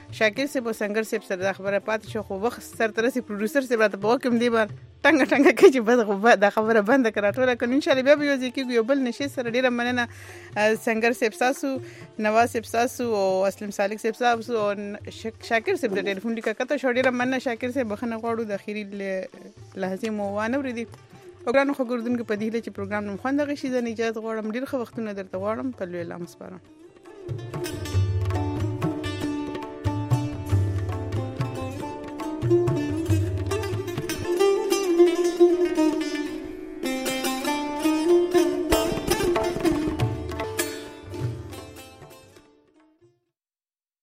شاکر صاحب سنگر صاحب سره خبره پات شو خو وخت سر ترسي پروډوسر صاحب راته وکم دی بار ټنګ ټنګ کې چې بس خو دا خبره بند کړه ټول کنه ان شاء الله بیا به یو ځکه یو بل نشي سره ډیره مننه سنگر صاحب تاسو نواز صاحب تاسو او اسلم صالح صاحب تاسو او شاکر صاحب د ټلیفون لیکه کته شو ډیره مننه شاکر صاحب بخنه غواړو د اخیری لحظه مو وانه ورېدي وګرانو خو ګردون کې پدې چې پروګرام نو خوند غشي د اجازه غواړم ډیر خو وختونه درته غواړم په لوی لامس پاره